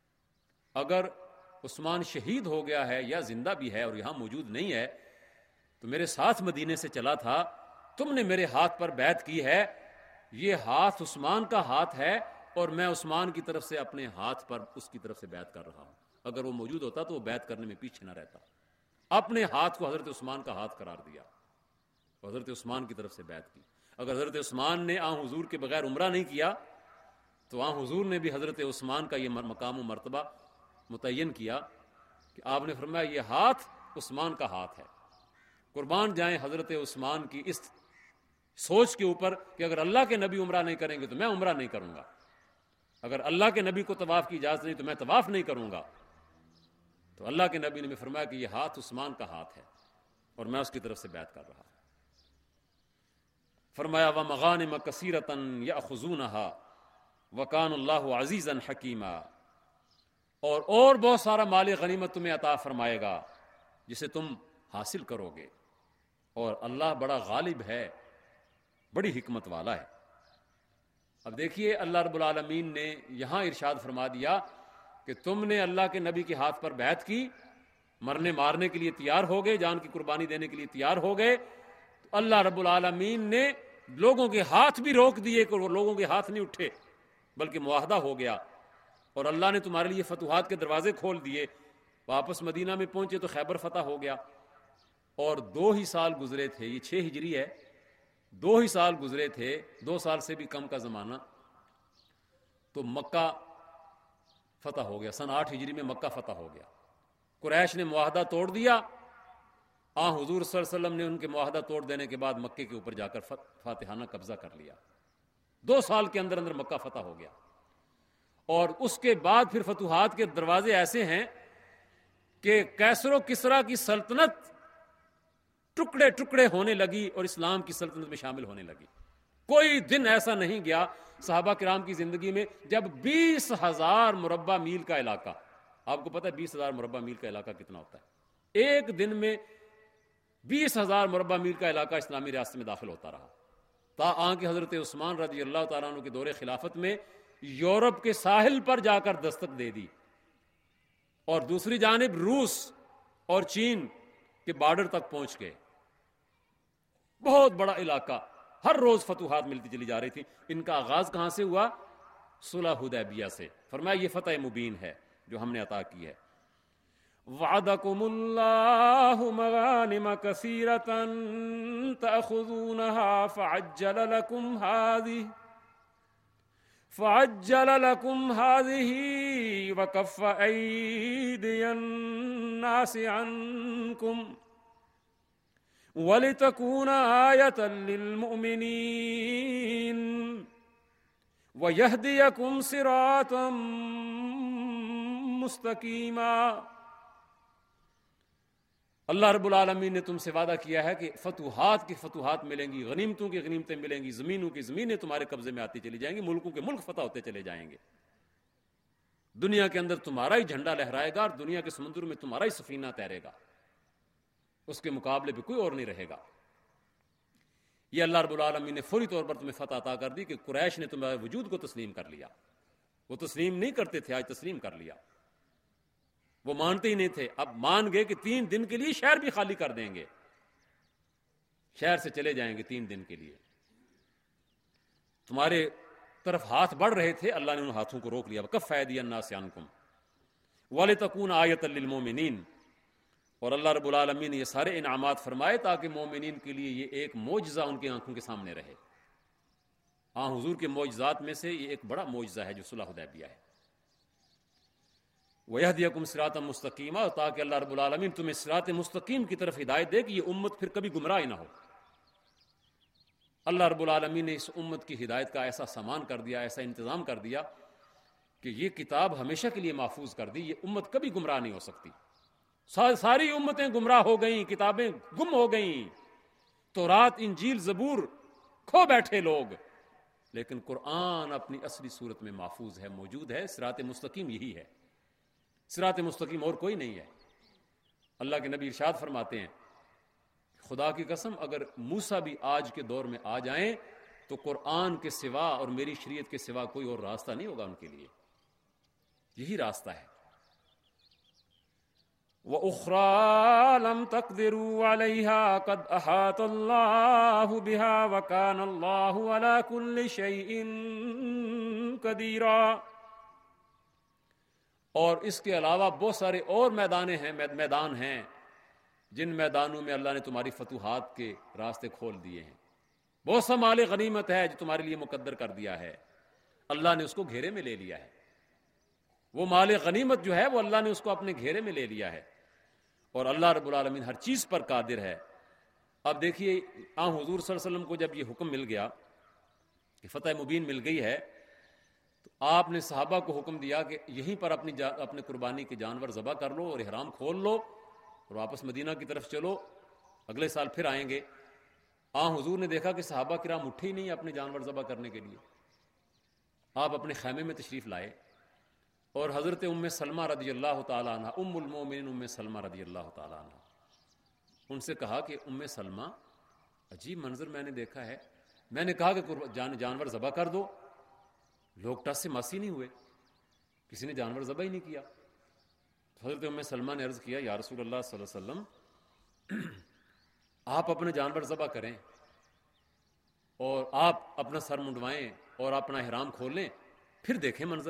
اگر عثمان شہید ہو گیا ہے یا زندہ بھی ہے اور یہاں موجود نہیں ہے تو میرے ساتھ مدینے سے چلا تھا، تم نے میرے ہاتھ پر بیعت کی ہے، یہ ہاتھ عثمان کا ہاتھ ہے اور میں عثمان کی طرف سے اپنے ہاتھ پر اس کی طرف سے بیعت کر رہا ہوں۔ اگر وہ موجود ہوتا تو وہ بیعت کرنے میں پیچھے نہ رہتا، اپنے ہاتھ کو حضرت عثمان کا ہاتھ قرار دیا، حضرت عثمان کی طرف سے بیعت کی۔ اگر حضرت عثمان نے آن حضور کے بغیر عمرہ نہیں کیا تو آن حضور نے بھی حضرت عثمان کا یہ مقام و مرتبہ متعین کیا کہ آپ نے فرمایا یہ ہاتھ عثمان کا ہاتھ ہے۔ قربان جائیں حضرت عثمان کی اس سوچ کے اوپر کہ اگر اللہ کے نبی عمرہ نہیں کریں گے تو میں عمرہ نہیں کروں گا، اگر اللہ کے نبی کو طواف کی اجازت نہیں تو میں طواف نہیں کروں گا۔ تو اللہ کے نبی نے فرمایا کہ یہ ہاتھ عثمان کا ہاتھ ہے اور میں اس کی طرف سے بیعت کر رہا ہوں۔ فرمایا وَمَغَانِمَ كَثِيرَةً يَأْخُذُونَهَا وَكَانَ اللَّهُ عَزِيزًا حَكِيمًا، اور بہت سارا مال غنیمت تمہیں عطا فرمائے گا جسے تم حاصل کرو گے، اور اللہ بڑا غالب ہے، بڑی حکمت والا ہے۔ اب دیکھیے اللہ رب العالمین نے یہاں ارشاد فرما دیا کہ تم نے اللہ کے نبی کے ہاتھ پر بیعت کی، مرنے مارنے کے لیے تیار ہو گئے، جان کی قربانی دینے کے لیے تیار ہو گئے، تو اللہ رب العالمین نے لوگوں کے ہاتھ بھی روک دیے کہ وہ لوگوں کے ہاتھ نہیں اٹھے، بلکہ معاہدہ ہو گیا، اور اللہ نے تمہارے لیے فتوحات کے دروازے کھول دیے۔ واپس مدینہ میں پہنچے تو خیبر فتح ہو گیا، اور 2 ہی سال گزرے تھے، یہ 6 ہجری ہے، 2 ہی سال گزرے تھے، 2 سال سے بھی کم کا زمانہ، تو مکہ فتح ہو گیا۔ سن 8 ہجری میں مکہ فتح ہو گیا۔ قریش نے معاہدہ توڑ دیا، حضور صلی اللہ علیہ وسلم نے ان کے معاہدہ توڑ دینے کے بعد مکے کے اوپر جا کر فاتحانہ قبضہ کر لیا۔ 2 سال کے اندر مکہ فتح ہو گیا، اور اس کے بعد پھر فتوحات کے دروازے ایسے ہیں کہ کیسر و کسریٰ کی سلطنت ٹکڑے ٹکڑے ہونے لگی اور اسلام کی سلطنت میں شامل ہونے لگی۔ کوئی دن ایسا نہیں گیا صحابہ کرام کی زندگی میں جب 20,000 مربع میل کا علاقہ، آپ کو پتہ ہے 20,000 مربع میل کا علاقہ کتنا ہوتا ہے، ایک دن میں 20,000 مربع میل کا علاقہ اسلامی ریاست میں داخل ہوتا رہا، تا آن کہ حضرت عثمان رضی اللہ تعالیٰ عنہ کے دور خلافت میں یورپ کے ساحل پر جا کر دستک دے دی، اور دوسری جانب روس اور چین کے بارڈر تک پہنچ گئے۔ بہت بڑا علاقہ، ہر روز فتوحات ملتی چلی جا رہی تھی۔ ان کا آغاز کہاں سے ہوا؟ صلح حدیبیہ سے۔ فرمایا یہ فتح مبین ہے جو ہم نے عطا کی ہے۔ وعدکم اللہ مغانم کثیرۃ تأخذونها فعجل لكم هذه وكف أيدي الناس عنكم وَلِتَكُونَ آيَةً لِّلْمُؤْمِنِينَ وَيَهْدِيَكُمْ صِرَاطًا مُسْتَقِيمًا۔ اللہ رب العالمین نے تم سے وعدہ کیا ہے کہ فتوحات کی فتوحات ملیں گی، غنیمتوں کی غنیمتیں ملیں گی، زمینوں کی زمینیں تمہارے قبضے میں آتی چلی جائیں گی، ملکوں کے ملک فتح ہوتے چلے جائیں گے، دنیا کے اندر تمہارا ہی جھنڈا لہرائے گا، اور دنیا کے سمندر میں تمہارا ہی سفینہ تیرے گا، اس کے مقابلے پہ کوئی اور نہیں رہے گا۔ یہ اللہ رب العالمین نے فوری طور پر تمہیں فتح عطا کر دی کہ قریش نے تمہارے وجود کو تسلیم کر لیا۔ وہ تسلیم نہیں کرتے تھے، آج تسلیم کر لیا۔ وہ مانتے ہی نہیں تھے، اب مان گئے کہ 3 دن کے لیے شہر بھی خالی کر دیں گے، شہر سے چلے جائیں گے 3 دن کے لیے۔ تمہارے طرف ہاتھ بڑھ رہے تھے، اللہ نے ان ہاتھوں کو روک لیا۔ وَكَفَّ أَيْدِيَ النَّاسِ عَنكُمْ وَلِتَكُونَ آيَةً لِّلْمُؤْمِنِينَ۔ اور اللہ رب العالمین نے یہ سارے انعامات فرمائے تاکہ مومنین کے لیے یہ ایک معجزہ ان کی آنکھوں کے سامنے رہے۔ حضور کے معجزات میں سے یہ ایک بڑا معجزہ ہے جو صلح حدیبیہ ہے۔ وَيَهْدِيَكُمْ صِرَاطًا مُسْتَقِيمًا، تاکہ اللہ رب العالمین تمہیں صراط مستقیم کی طرف ہدایت دے کہ یہ امت پھر کبھی گمراہ نہ ہو۔ اللہ رب العالمین نے اس امت کی ہدایت کا ایسا سامان کر دیا، ایسا انتظام کر دیا کہ یہ کتاب ہمیشہ کے لیے محفوظ کر دی، یہ امت کبھی گمراہ نہیں ہو سکتی۔ ساری امتیں گمراہ ہو گئیں، کتابیں گم ہو گئیں، تورات انجیل زبور کھو بیٹھے لوگ، لیکن قرآن اپنی اصلی صورت میں محفوظ ہے، موجود ہے۔ صراط مستقیم یہی ہے، صراط مستقیم اور کوئی نہیں ہے۔ اللہ کے نبی ارشاد فرماتے ہیں خدا کی قسم اگر موسیٰ بھی آج کے دور میں آ جائیں تو قرآن کے سوا اور میری شریعت کے سوا کوئی اور راستہ نہیں ہوگا ان کے لیے، یہی راستہ ہے۔ وَأُخْرَى لَمْ تَقْدِرُوا عَلَيْهَا قَدْ أَحَاطَ اللَّهُ بِهَا وَكَانَ اللَّهُ عَلَى كُلِّ شَيْءٍ قَدِيرًا۔ اور اس کے علاوہ بہت سارے اور میدان ہیں جن میدانوں میں اللہ نے تمہاری فتوحات کے راستے کھول دیے ہیں۔ بہت سا مال غنیمت ہے جو تمہارے لیے مقدر کر دیا ہے، اللہ نے اس کو گھیرے میں لے لیا ہے۔ وہ مال غنیمت جو ہے وہ اللہ نے اس کو اپنے گھیرے میں لے لیا ہے، اور اللہ رب العالمین ہر چیز پر قادر ہے۔ اب دیکھیے حضور صلی اللہ علیہ وسلم کو جب یہ حکم مل گیا کہ فتح مبین مل گئی ہے، تو آپ نے صحابہ کو حکم دیا کہ یہیں پر اپنے قربانی کے جانور ذبح کر لو اور احرام کھول لو اور واپس مدینہ کی طرف چلو، اگلے سال پھر آئیں گے۔ حضور نے دیکھا کہ صحابہ کرام اٹھے ہی نہیں اپنے جانور ذبح کرنے کے لیے۔ آپ اپنے خیمے میں تشریف لائے اور حضرت ام سلمہ رضی اللہ تعالیٰ عنہ، ام المومنین ام سلمہ رضی اللہ تعالیٰ عنہ، ان سے کہا کہ ام سلمہ عجیب منظر میں نے دیکھا ہے، میں نے کہا کہ جانور ذبح کر دو، لوگ ٹس سے ماسی نہیں ہوئے، کسی نے جانور ذبح ہی نہیں کیا۔ حضرت ام سلمہ نے عرض کیا یا رسول اللہ صلی اللہ علیہ وسلم، آپ اپنے جانور ذبح کریں اور آپ اپنا سر منڈوائیں اور اپنا احرام کھولیں، پھر دیکھیں منظر۔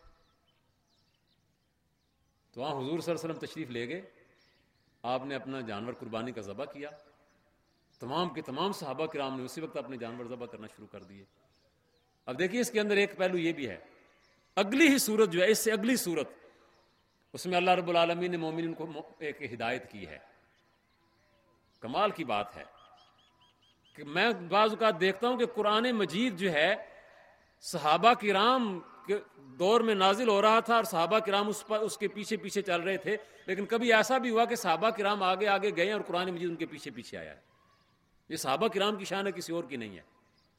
تو وہاں حضور صلی اللہ علیہ وسلم تشریف لے گئے، آپ نے اپنا جانور قربانی کا ذبح کیا، تمام کے تمام صحابہ کرام نے اسی وقت اپنے جانور ذبح کرنا شروع کر دیے۔ اب دیکھیے اس کے اندر ایک پہلو یہ بھی ہے، اگلی ہی صورت جو ہے، اس سے اگلی صورت، اس میں اللہ رب العالمین نے مومنین کو ایک ہدایت کی ہے۔ کمال کی بات ہے کہ میں بعض اوقات دیکھتا ہوں کہ قرآن مجید جو ہے صحابہ کرام کے دور میں نازل ہو رہا تھا اور صحابہ کرام اس کے پیچھے پیچھے چل رہے تھے، لیکن کبھی ایسا بھی ہوا کہ صحابہ کرام آگے آگے گئے اور قرآن مجید ان کے پیچھے پیچھے آیا ہے۔ یہ صحابہ کرام کی شان ہے، کسی اور کی نہیں ہے۔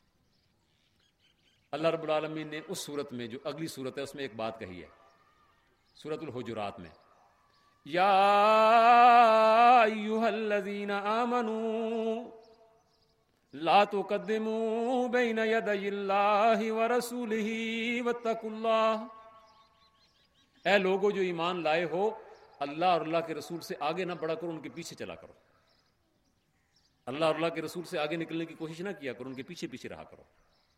اللہ رب العالمین نے اس صورت میں، جو اگلی صورت ہے، اس میں ایک بات کہی ہے، سورۃ الحجرات میں، یا ایھا الذین آمنوا لا تقدموا بین یدی اللہ ورسولہ واتقوا اللہ۔ اے لوگو جو ایمان لائے ہو، اللہ اور اللہ کے رسول سے آگے نہ بڑھا کرو، ان کے پیچھے چلا کرو۔ اللہ اور اللہ کے رسول سے آگے نکلنے کی کوشش نہ کیا کرو، ان کے پیچھے پیچھے رہا کرو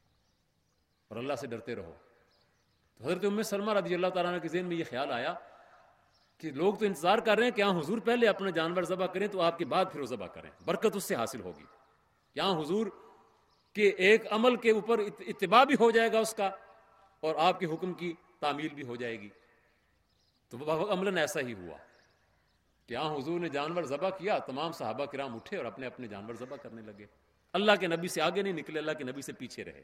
اور اللہ سے ڈرتے رہو۔ تو حضرت ام سلمہ رضی اللہ تعالیٰ عنہ کے ذہن میں یہ خیال آیا کہ لوگ تو انتظار کر رہے ہیں کہ حضور پہلے اپنا جانور ذبح کریں تو آپ کے بعد پھر وہ ذبح کریں، برکت اس سے حاصل ہوگی، حضور کے ایک عمل کے اوپر اتباع بھی ہو جائے گا اس کا، اور آپ کے حکم کی تعمیل بھی ہو جائے گی۔ تو عملاً ایسا ہی ہوا کہ حضور نے جانور ذبح کیا، تمام صحابہ کرام اٹھے اور اپنے اپنے جانور ذبح کرنے لگے، اللہ کے نبی سے آگے نہیں نکلے، اللہ کے نبی سے پیچھے رہے۔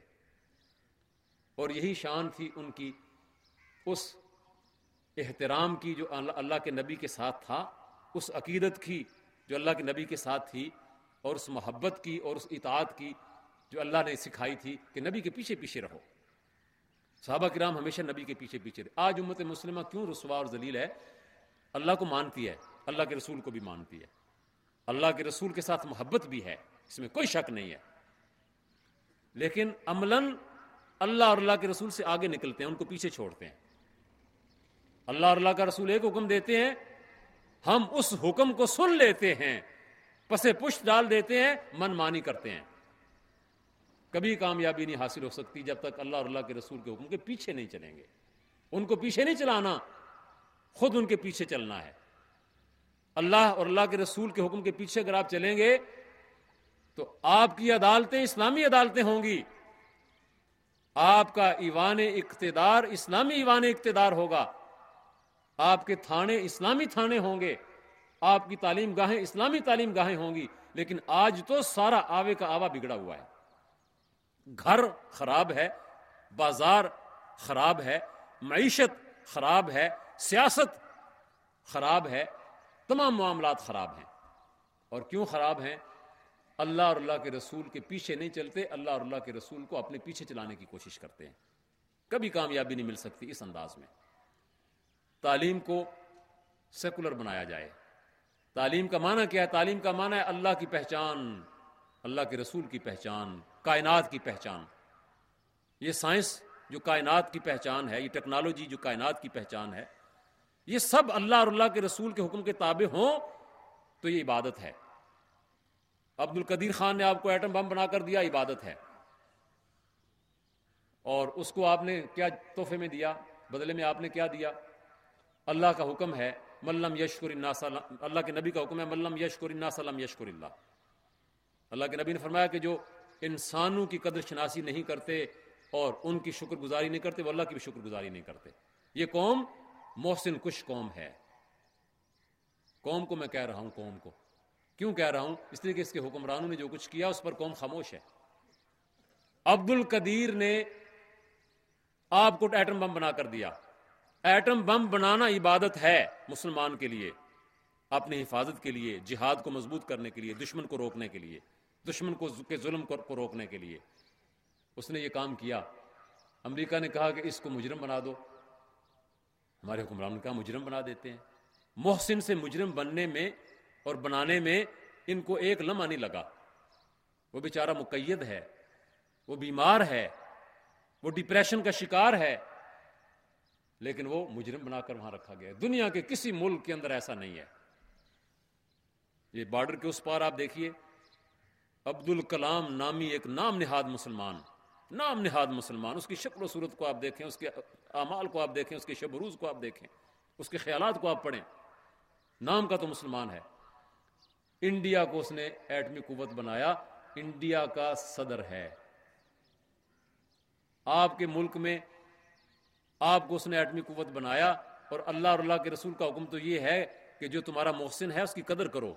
اور یہی شان تھی ان کی اس احترام کی جو اللہ کے نبی کے ساتھ تھا، اس عقیدت کی جو اللہ کے نبی کے ساتھ تھی، اور اس محبت کی اور اس اطاعت کی جو اللہ نے سکھائی تھی کہ نبی کے پیچھے پیچھے رہو۔ صحابہ کرام ہمیشہ نبی کے پیچھے پیچھے رہے۔ آج امت مسلمہ کیوں رسوا اور ذلیل ہے؟ اللہ کو مانتی ہے، اللہ کے رسول کو بھی مانتی ہے، اللہ کے رسول کے ساتھ محبت بھی ہے، اس میں کوئی شک نہیں ہے، لیکن عملاً اللہ اور اللہ کے رسول سے آگے نکلتے ہیں، ان کو پیچھے چھوڑتے ہیں۔ اللہ اور اللہ کا رسول ایک حکم دیتے ہیں، ہم اس حکم کو سن لیتے ہیں، پسے پشت ڈال دیتے ہیں، من مانی کرتے ہیں۔ کبھی کامیابی نہیں حاصل ہو سکتی جب تک اللہ اور اللہ کے رسول کے حکم کے پیچھے نہیں چلیں گے۔ ان کو پیچھے نہیں چلانا، خود ان کے پیچھے چلنا ہے۔ اللہ اور اللہ کے رسول کے حکم کے پیچھے اگر آپ چلیں گے تو آپ کی عدالتیں اسلامی عدالتیں ہوں گی، آپ کا ایوان اقتدار اسلامی ایوان اقتدار ہوگا، آپ کے تھانے اسلامی تھانے ہوں گے، آپ کی تعلیم گاہیں اسلامی تعلیم گاہیں ہوں گی۔ لیکن آج تو سارا آوے کا آوا بگڑا ہوا ہے، گھر خراب ہے، بازار خراب ہے، معیشت خراب ہے، سیاست خراب ہے، تمام معاملات خراب ہیں۔ اور کیوں خراب ہیں؟ اللہ اور اللہ کے رسول کے پیچھے نہیں چلتے، اللہ اور اللہ کے رسول کو اپنے پیچھے چلانے کی کوشش کرتے ہیں۔ کبھی کامیابی نہیں مل سکتی اس انداز میں۔ تعلیم کو سیکولر بنایا جائے۔ تعلیم کا معنی کیا ہے؟ تعلیم کا معنی ہے اللہ کی پہچان، اللہ کے رسول کی پہچان، کائنات کی پہچان۔ یہ سائنس جو کائنات کی پہچان ہے، یہ ٹیکنالوجی جو کائنات کی پہچان ہے، یہ سب اللہ اور اللہ کے رسول کے حکم کے تابع ہوں تو یہ عبادت ہے. عبد القدیر خان نے آپ کو ایٹم بم بنا کر دیا، عبادت ہے. اور اس کو آپ نے کیا تحفے میں دیا، بدلے میں آپ نے کیا دیا؟ اللہ کا حکم ہے ملم یشکر الناس، اللہ کے نبی کا حکم ہے ملم یشکر الناس لم یشکر اللہ. اللہ کے نبی نے فرمایا کہ جو انسانوں کی قدر شناسی نہیں کرتے اور ان کی شکر گزاری نہیں کرتے وہ اللہ کی بھی شکر گزاری نہیں کرتے. یہ قوم محسن کش قوم ہے. قوم کو میں کہہ رہا ہوں، قوم کو کیوں کہہ رہا ہوں؟ اس لیے کہ اس کے حکمرانوں نے جو کچھ کیا اس پر قوم خاموش ہے. عبد القدیر نے آپ کو ایٹم بم بنا کر دیا. ایٹم بم بنانا عبادت ہے مسلمان کے لیے، اپنی حفاظت کے لیے، جہاد کو مضبوط کرنے کے لیے، دشمن کو روکنے کے لیے، دشمن کے ظلم کو روکنے کے لیے. اس نے یہ کام کیا. امریکہ نے کہا کہ اس کو مجرم بنا دو. ہمارے حکمران نے کہا مجرم بنا دیتے ہیں. محسن سے مجرم بننے میں اور بنانے میں ان کو ایک لمحہ نہیں لگا. وہ بیچارہ مقید ہے، وہ بیمار ہے، وہ ڈپریشن کا شکار ہے، لیکن وہ مجرم بنا کر وہاں رکھا گیا. دنیا کے کسی ملک کے اندر ایسا نہیں ہے. یہ بارڈر کے اس پار آپ دیکھیے، عبد الکلام نامی ایک نام نہاد مسلمان، اس کی شکل و صورت کو آپ دیکھیں، اس کے اعمال کو آپ دیکھیں، اس کے شب و روز کو آپ دیکھیں، اس کے خیالات کو آپ پڑھیں. نام کا تو مسلمان ہے. انڈیا کو اس نے ایٹمی قوت بنایا، انڈیا کا صدر ہے. آپ کے ملک میں آپ کو اس نے ایٹمی قوت بنایا، اور اللہ اور اللہ کے رسول کا حکم تو یہ ہے کہ جو تمہارا محسن ہے اس کی قدر کرو،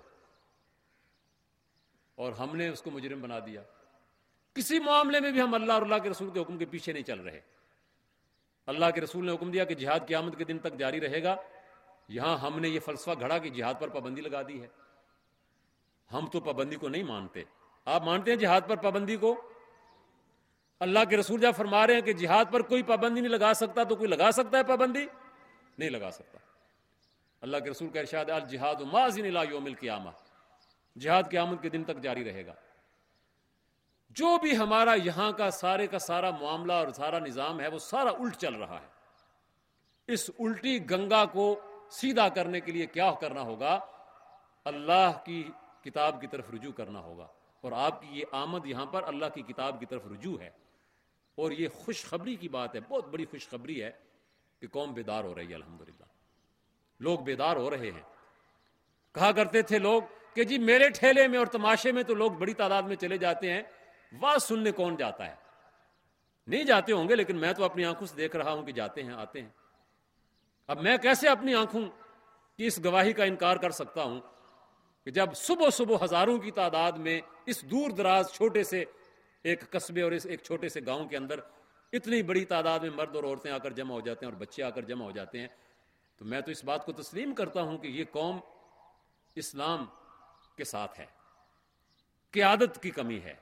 اور ہم نے اس کو مجرم بنا دیا. کسی معاملے میں بھی ہم اللہ اور اللہ کے رسول کے حکم کے پیچھے نہیں چل رہے. اللہ کے رسول نے حکم دیا کہ جہاد قیامت کے دن تک جاری رہے گا. یہاں ہم نے یہ فلسفہ گھڑا کہ جہاد پر پابندی لگا دی ہے. ہم تو پابندی کو نہیں مانتے. آپ مانتے ہیں جہاد پر پابندی کو؟ اللہ کے رسول جب فرما رہے ہیں کہ جہاد پر کوئی پابندی نہیں لگا سکتا، تو کوئی لگا سکتا ہے پابندی؟ نہیں لگا سکتا. اللہ کے رسول کا ارشاد الجہاد ماضٍ الی یوم القیامہ، جہاد قیامت کے دن تک جاری رہے گا. جو بھی ہمارا یہاں کا سارا معاملہ اور سارا نظام ہے وہ سارا الٹ چل رہا ہے. اس الٹی گنگا کو سیدھا کرنے کے لیے کیا کرنا ہوگا؟ اللہ کی کتاب کی طرف رجوع کرنا ہوگا. اور آپ کی یہ آمد یہاں پر اللہ کی کتاب کی طرف رجوع ہے. اور یہ خوشخبری کی بات ہے، بہت بڑی خوشخبری ہے کہ قوم بیدار ہو رہی ہے. الحمدللہ لوگ بیدار ہو رہے ہیں. کہا کرتے تھے لوگ کہ جی میرے ٹھیلے میں اور تماشے میں تو لوگ بڑی تعداد میں چلے جاتے ہیں، واز سننے کون جاتا ہے؟ نہیں جاتے ہوں گے، لیکن میں تو اپنی آنکھوں سے دیکھ رہا ہوں کہ جاتے ہیں، آتے ہیں. اب میں کیسے اپنی آنکھوں کی اس گواہی کا انکار کر سکتا ہوں کہ جب صبح صبح ہزاروں کی تعداد میں اس دور دراز چھوٹے سے ایک قصبے اور اس ایک چھوٹے سے گاؤں کے اندر اتنی بڑی تعداد میں مرد اور عورتیں آ کر جمع ہو جاتے ہیں اور بچے آ کر جمع ہو جاتے ہیں، تو میں تو اس بات کو تسلیم کرتا ہوں کہ یہ قوم اسلام کے ساتھ ہے. قیادت کی کمی ہے.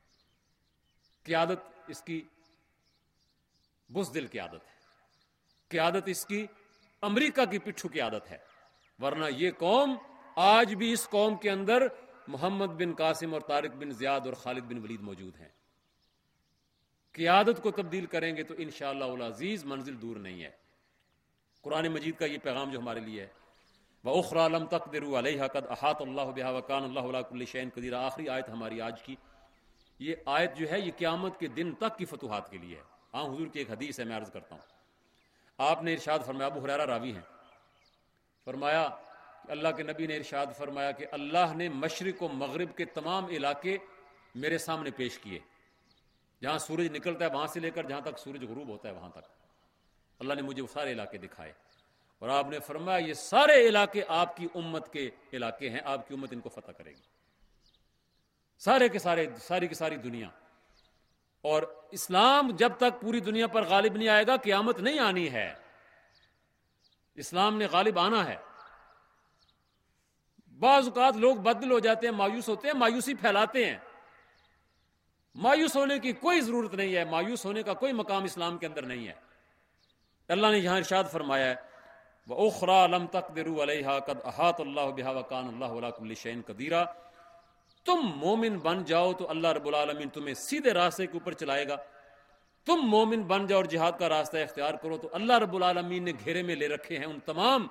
قیادت اس کی بزدل قیادت ہے. قیادت اس کی امریکہ کی پٹھو قیادت ہے. ورنہ یہ قوم آج بھی اس قوم کے اندر محمد بن قاسم اور طارق بن زیاد اور خالد بن ولید موجود ہیں. قیادت کو تبدیل کریں گے تو انشاءاللہ العزیز منزل دور نہیں ہے. قرآن مجید کا یہ پیغام جو ہمارے لیے ہے، وَأُخْرَى لَمْ تَقْدِرُوا عَلَيْهَا قَدْ أَحَاطَ اللَّهُ بِهَا وَكَانَ اللَّهُ عَلَىٰ كُلِّ شَيْءٍ قَدِيرٌ. آخری آیت ہماری آج کی یہ آیت جو ہے یہ قیامت کے دن تک کی فتوحات کے لیے ہے. ہاں حضور کی ایک حدیث ہے، میں عرض کرتا ہوں. آپ نے ارشاد فرمایا، ابو ہریرہ راوی ہیں، فرمایا کہ اللہ کے نبی نے ارشاد فرمایا کہ اللہ نے مشرق و مغرب کے تمام علاقے میرے سامنے پیش کیے. جہاں سورج نکلتا ہے وہاں سے لے کر جہاں تک سورج غروب ہوتا ہے وہاں تک اللہ نے مجھے وہ سارے علاقے دکھائے. اور آپ نے فرمایا یہ سارے علاقے آپ کی امت کے علاقے ہیں، آپ کی امت ان کو فتح کرے گی. سارے کے سارے، ساری کی ساری دنیا. اور اسلام جب تک پوری دنیا پر غالب نہیں آئے گا قیامت نہیں آنی ہے. اسلام نے غالب آنا ہے. بعض اوقات لوگ بدل ہو جاتے ہیں، مایوس ہوتے ہیں، مایوسی پھیلاتے ہیں. مایوس ہونے کی کوئی ضرورت نہیں ہے. مایوس ہونے کا کوئی مقام اسلام کے اندر نہیں ہے. اللہ نے یہاں ارشاد فرمایا ہے وَأُخْرَى لَمْ تَقْدِرُوا عَلَيْهَا قَدْ أَحَاطَ اللَّهُ بِهَا وَكَانَ اللَّهُ عَلَىٰ كُلِّ شَيْءٍ قَدِيرٌ. تم مومن بن جاؤ تو اللہ رب العالمین تمہیں سیدھے راستے کے اوپر چلائے گا. تم مومن بن جاؤ اور جہاد کا راستہ اختیار کرو تو اللہ رب العالمین نے گھیرے میں لے رکھے ہیں، ان تمام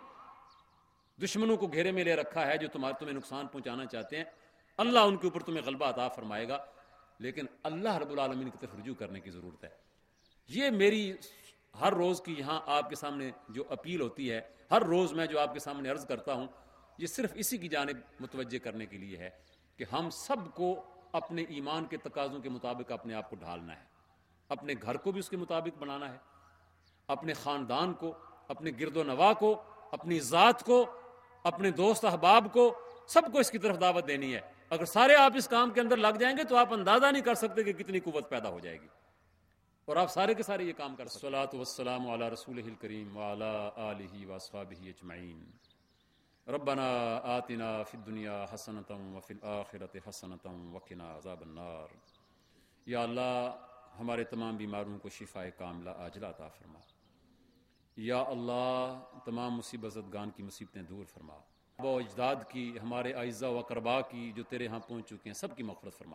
دشمنوں کو گھیرے میں لے رکھا ہے جو تمہیں نقصان پہنچانا چاہتے ہیں، اللہ ان کے اوپر تمہیں غلبہ عطا فرمائے گا، لیکن اللہ رب العالمین کی طرف رجوع کرنے کی ضرورت ہے۔ یہ میری ہر روز کی یہاں آپ کے سامنے جو اپیل ہوتی ہے، ہر روز میں جو آپ کے سامنے عرض کرتا ہوں، یہ صرف اسی کی جانب متوجہ کرنے کے لیے ہے کہ ہم سب کو اپنے ایمان کے تقاضوں کے مطابق اپنے آپ کو ڈھالنا ہے، اپنے گھر کو بھی اس کے مطابق بنانا ہے، اپنے خاندان کو، اپنے گرد و نواح کو، اپنی ذات کو، اپنے دوست احباب کو، سب کو اس کی طرف دعوت دینی ہے۔ اگر سارے آپ اس کام کے اندر لگ جائیں گے تو آپ اندازہ نہیں کر سکتے کہ کتنی قوت پیدا ہو جائے گی، اور آپ سارے کے سارے یہ کام کر سکتے ہیں۔ الصلاۃ والسلام علی رسولہ الکریم وعلی آلہ واصحابہ اجمعین۔ ربنا آتنا فی الدنیا حسنۃ وفی الآخرۃ حسنۃ وقنا عذاب النار۔ یا اللہ ہمارے تمام بیماروں کو شفاء کاملہ عاجلہ عطا فرما۔ یا اللہ تمام مصیبت زدگان کی مصیبتیں دور فرما۔ آبا و اجداد کی، ہمارے اعزاء و اقرباء کی جو تیرے ہاں پہنچ چکے ہیں، سب کی مغفرت فرما۔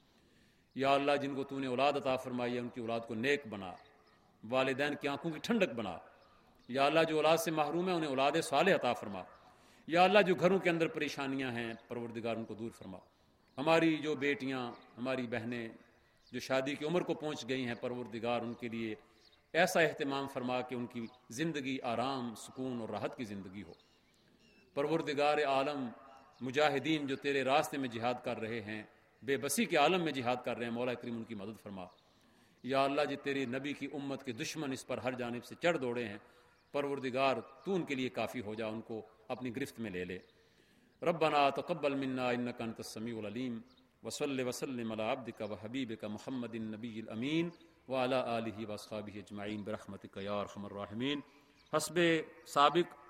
یا اللہ جن کو تو نے اولاد عطا فرمائی ہے ان کی اولاد کو نیک بنا، والدین کی آنکھوں کی ٹھنڈک بنا۔ یا اللہ جو اولاد سے محروم ہیں انہیں اولاد صالح عطا فرما۔ یا اللہ جو گھروں کے اندر پریشانیاں ہیں پروردگار ان کو دور فرما۔ ہماری جو بیٹیاں، ہماری بہنیں جو شادی کی عمر کو پہنچ گئی ہیں، پروردگار ان کے لیے ایسا اہتمام فرما کہ ان کی زندگی آرام، سکون اور راحت کی زندگی ہو۔ پروردگار عالم مجاہدین جو تیرے راستے میں جہاد کر رہے ہیں، بے بسی کے عالم میں جہاد کر رہے ہیں، مولا کریم ان کی مدد فرما۔ یا اللہ جی تیرے نبی کی امت کے دشمن اس پر ہر جانب سے چڑھ دوڑے ہیں، پروردگار تو ان کے لیے کافی ہو جا، ان کو اپنی گرفت میں لے لے۔ ربنا تقبل منا انک انت السمیع العلیم وصلی وسلم علی عبدک وحبیبک محمد النبی الامین وعلی آلہ واصحابہ اجمعین برحمتک یا ارحم الراحمین۔ حسب سابق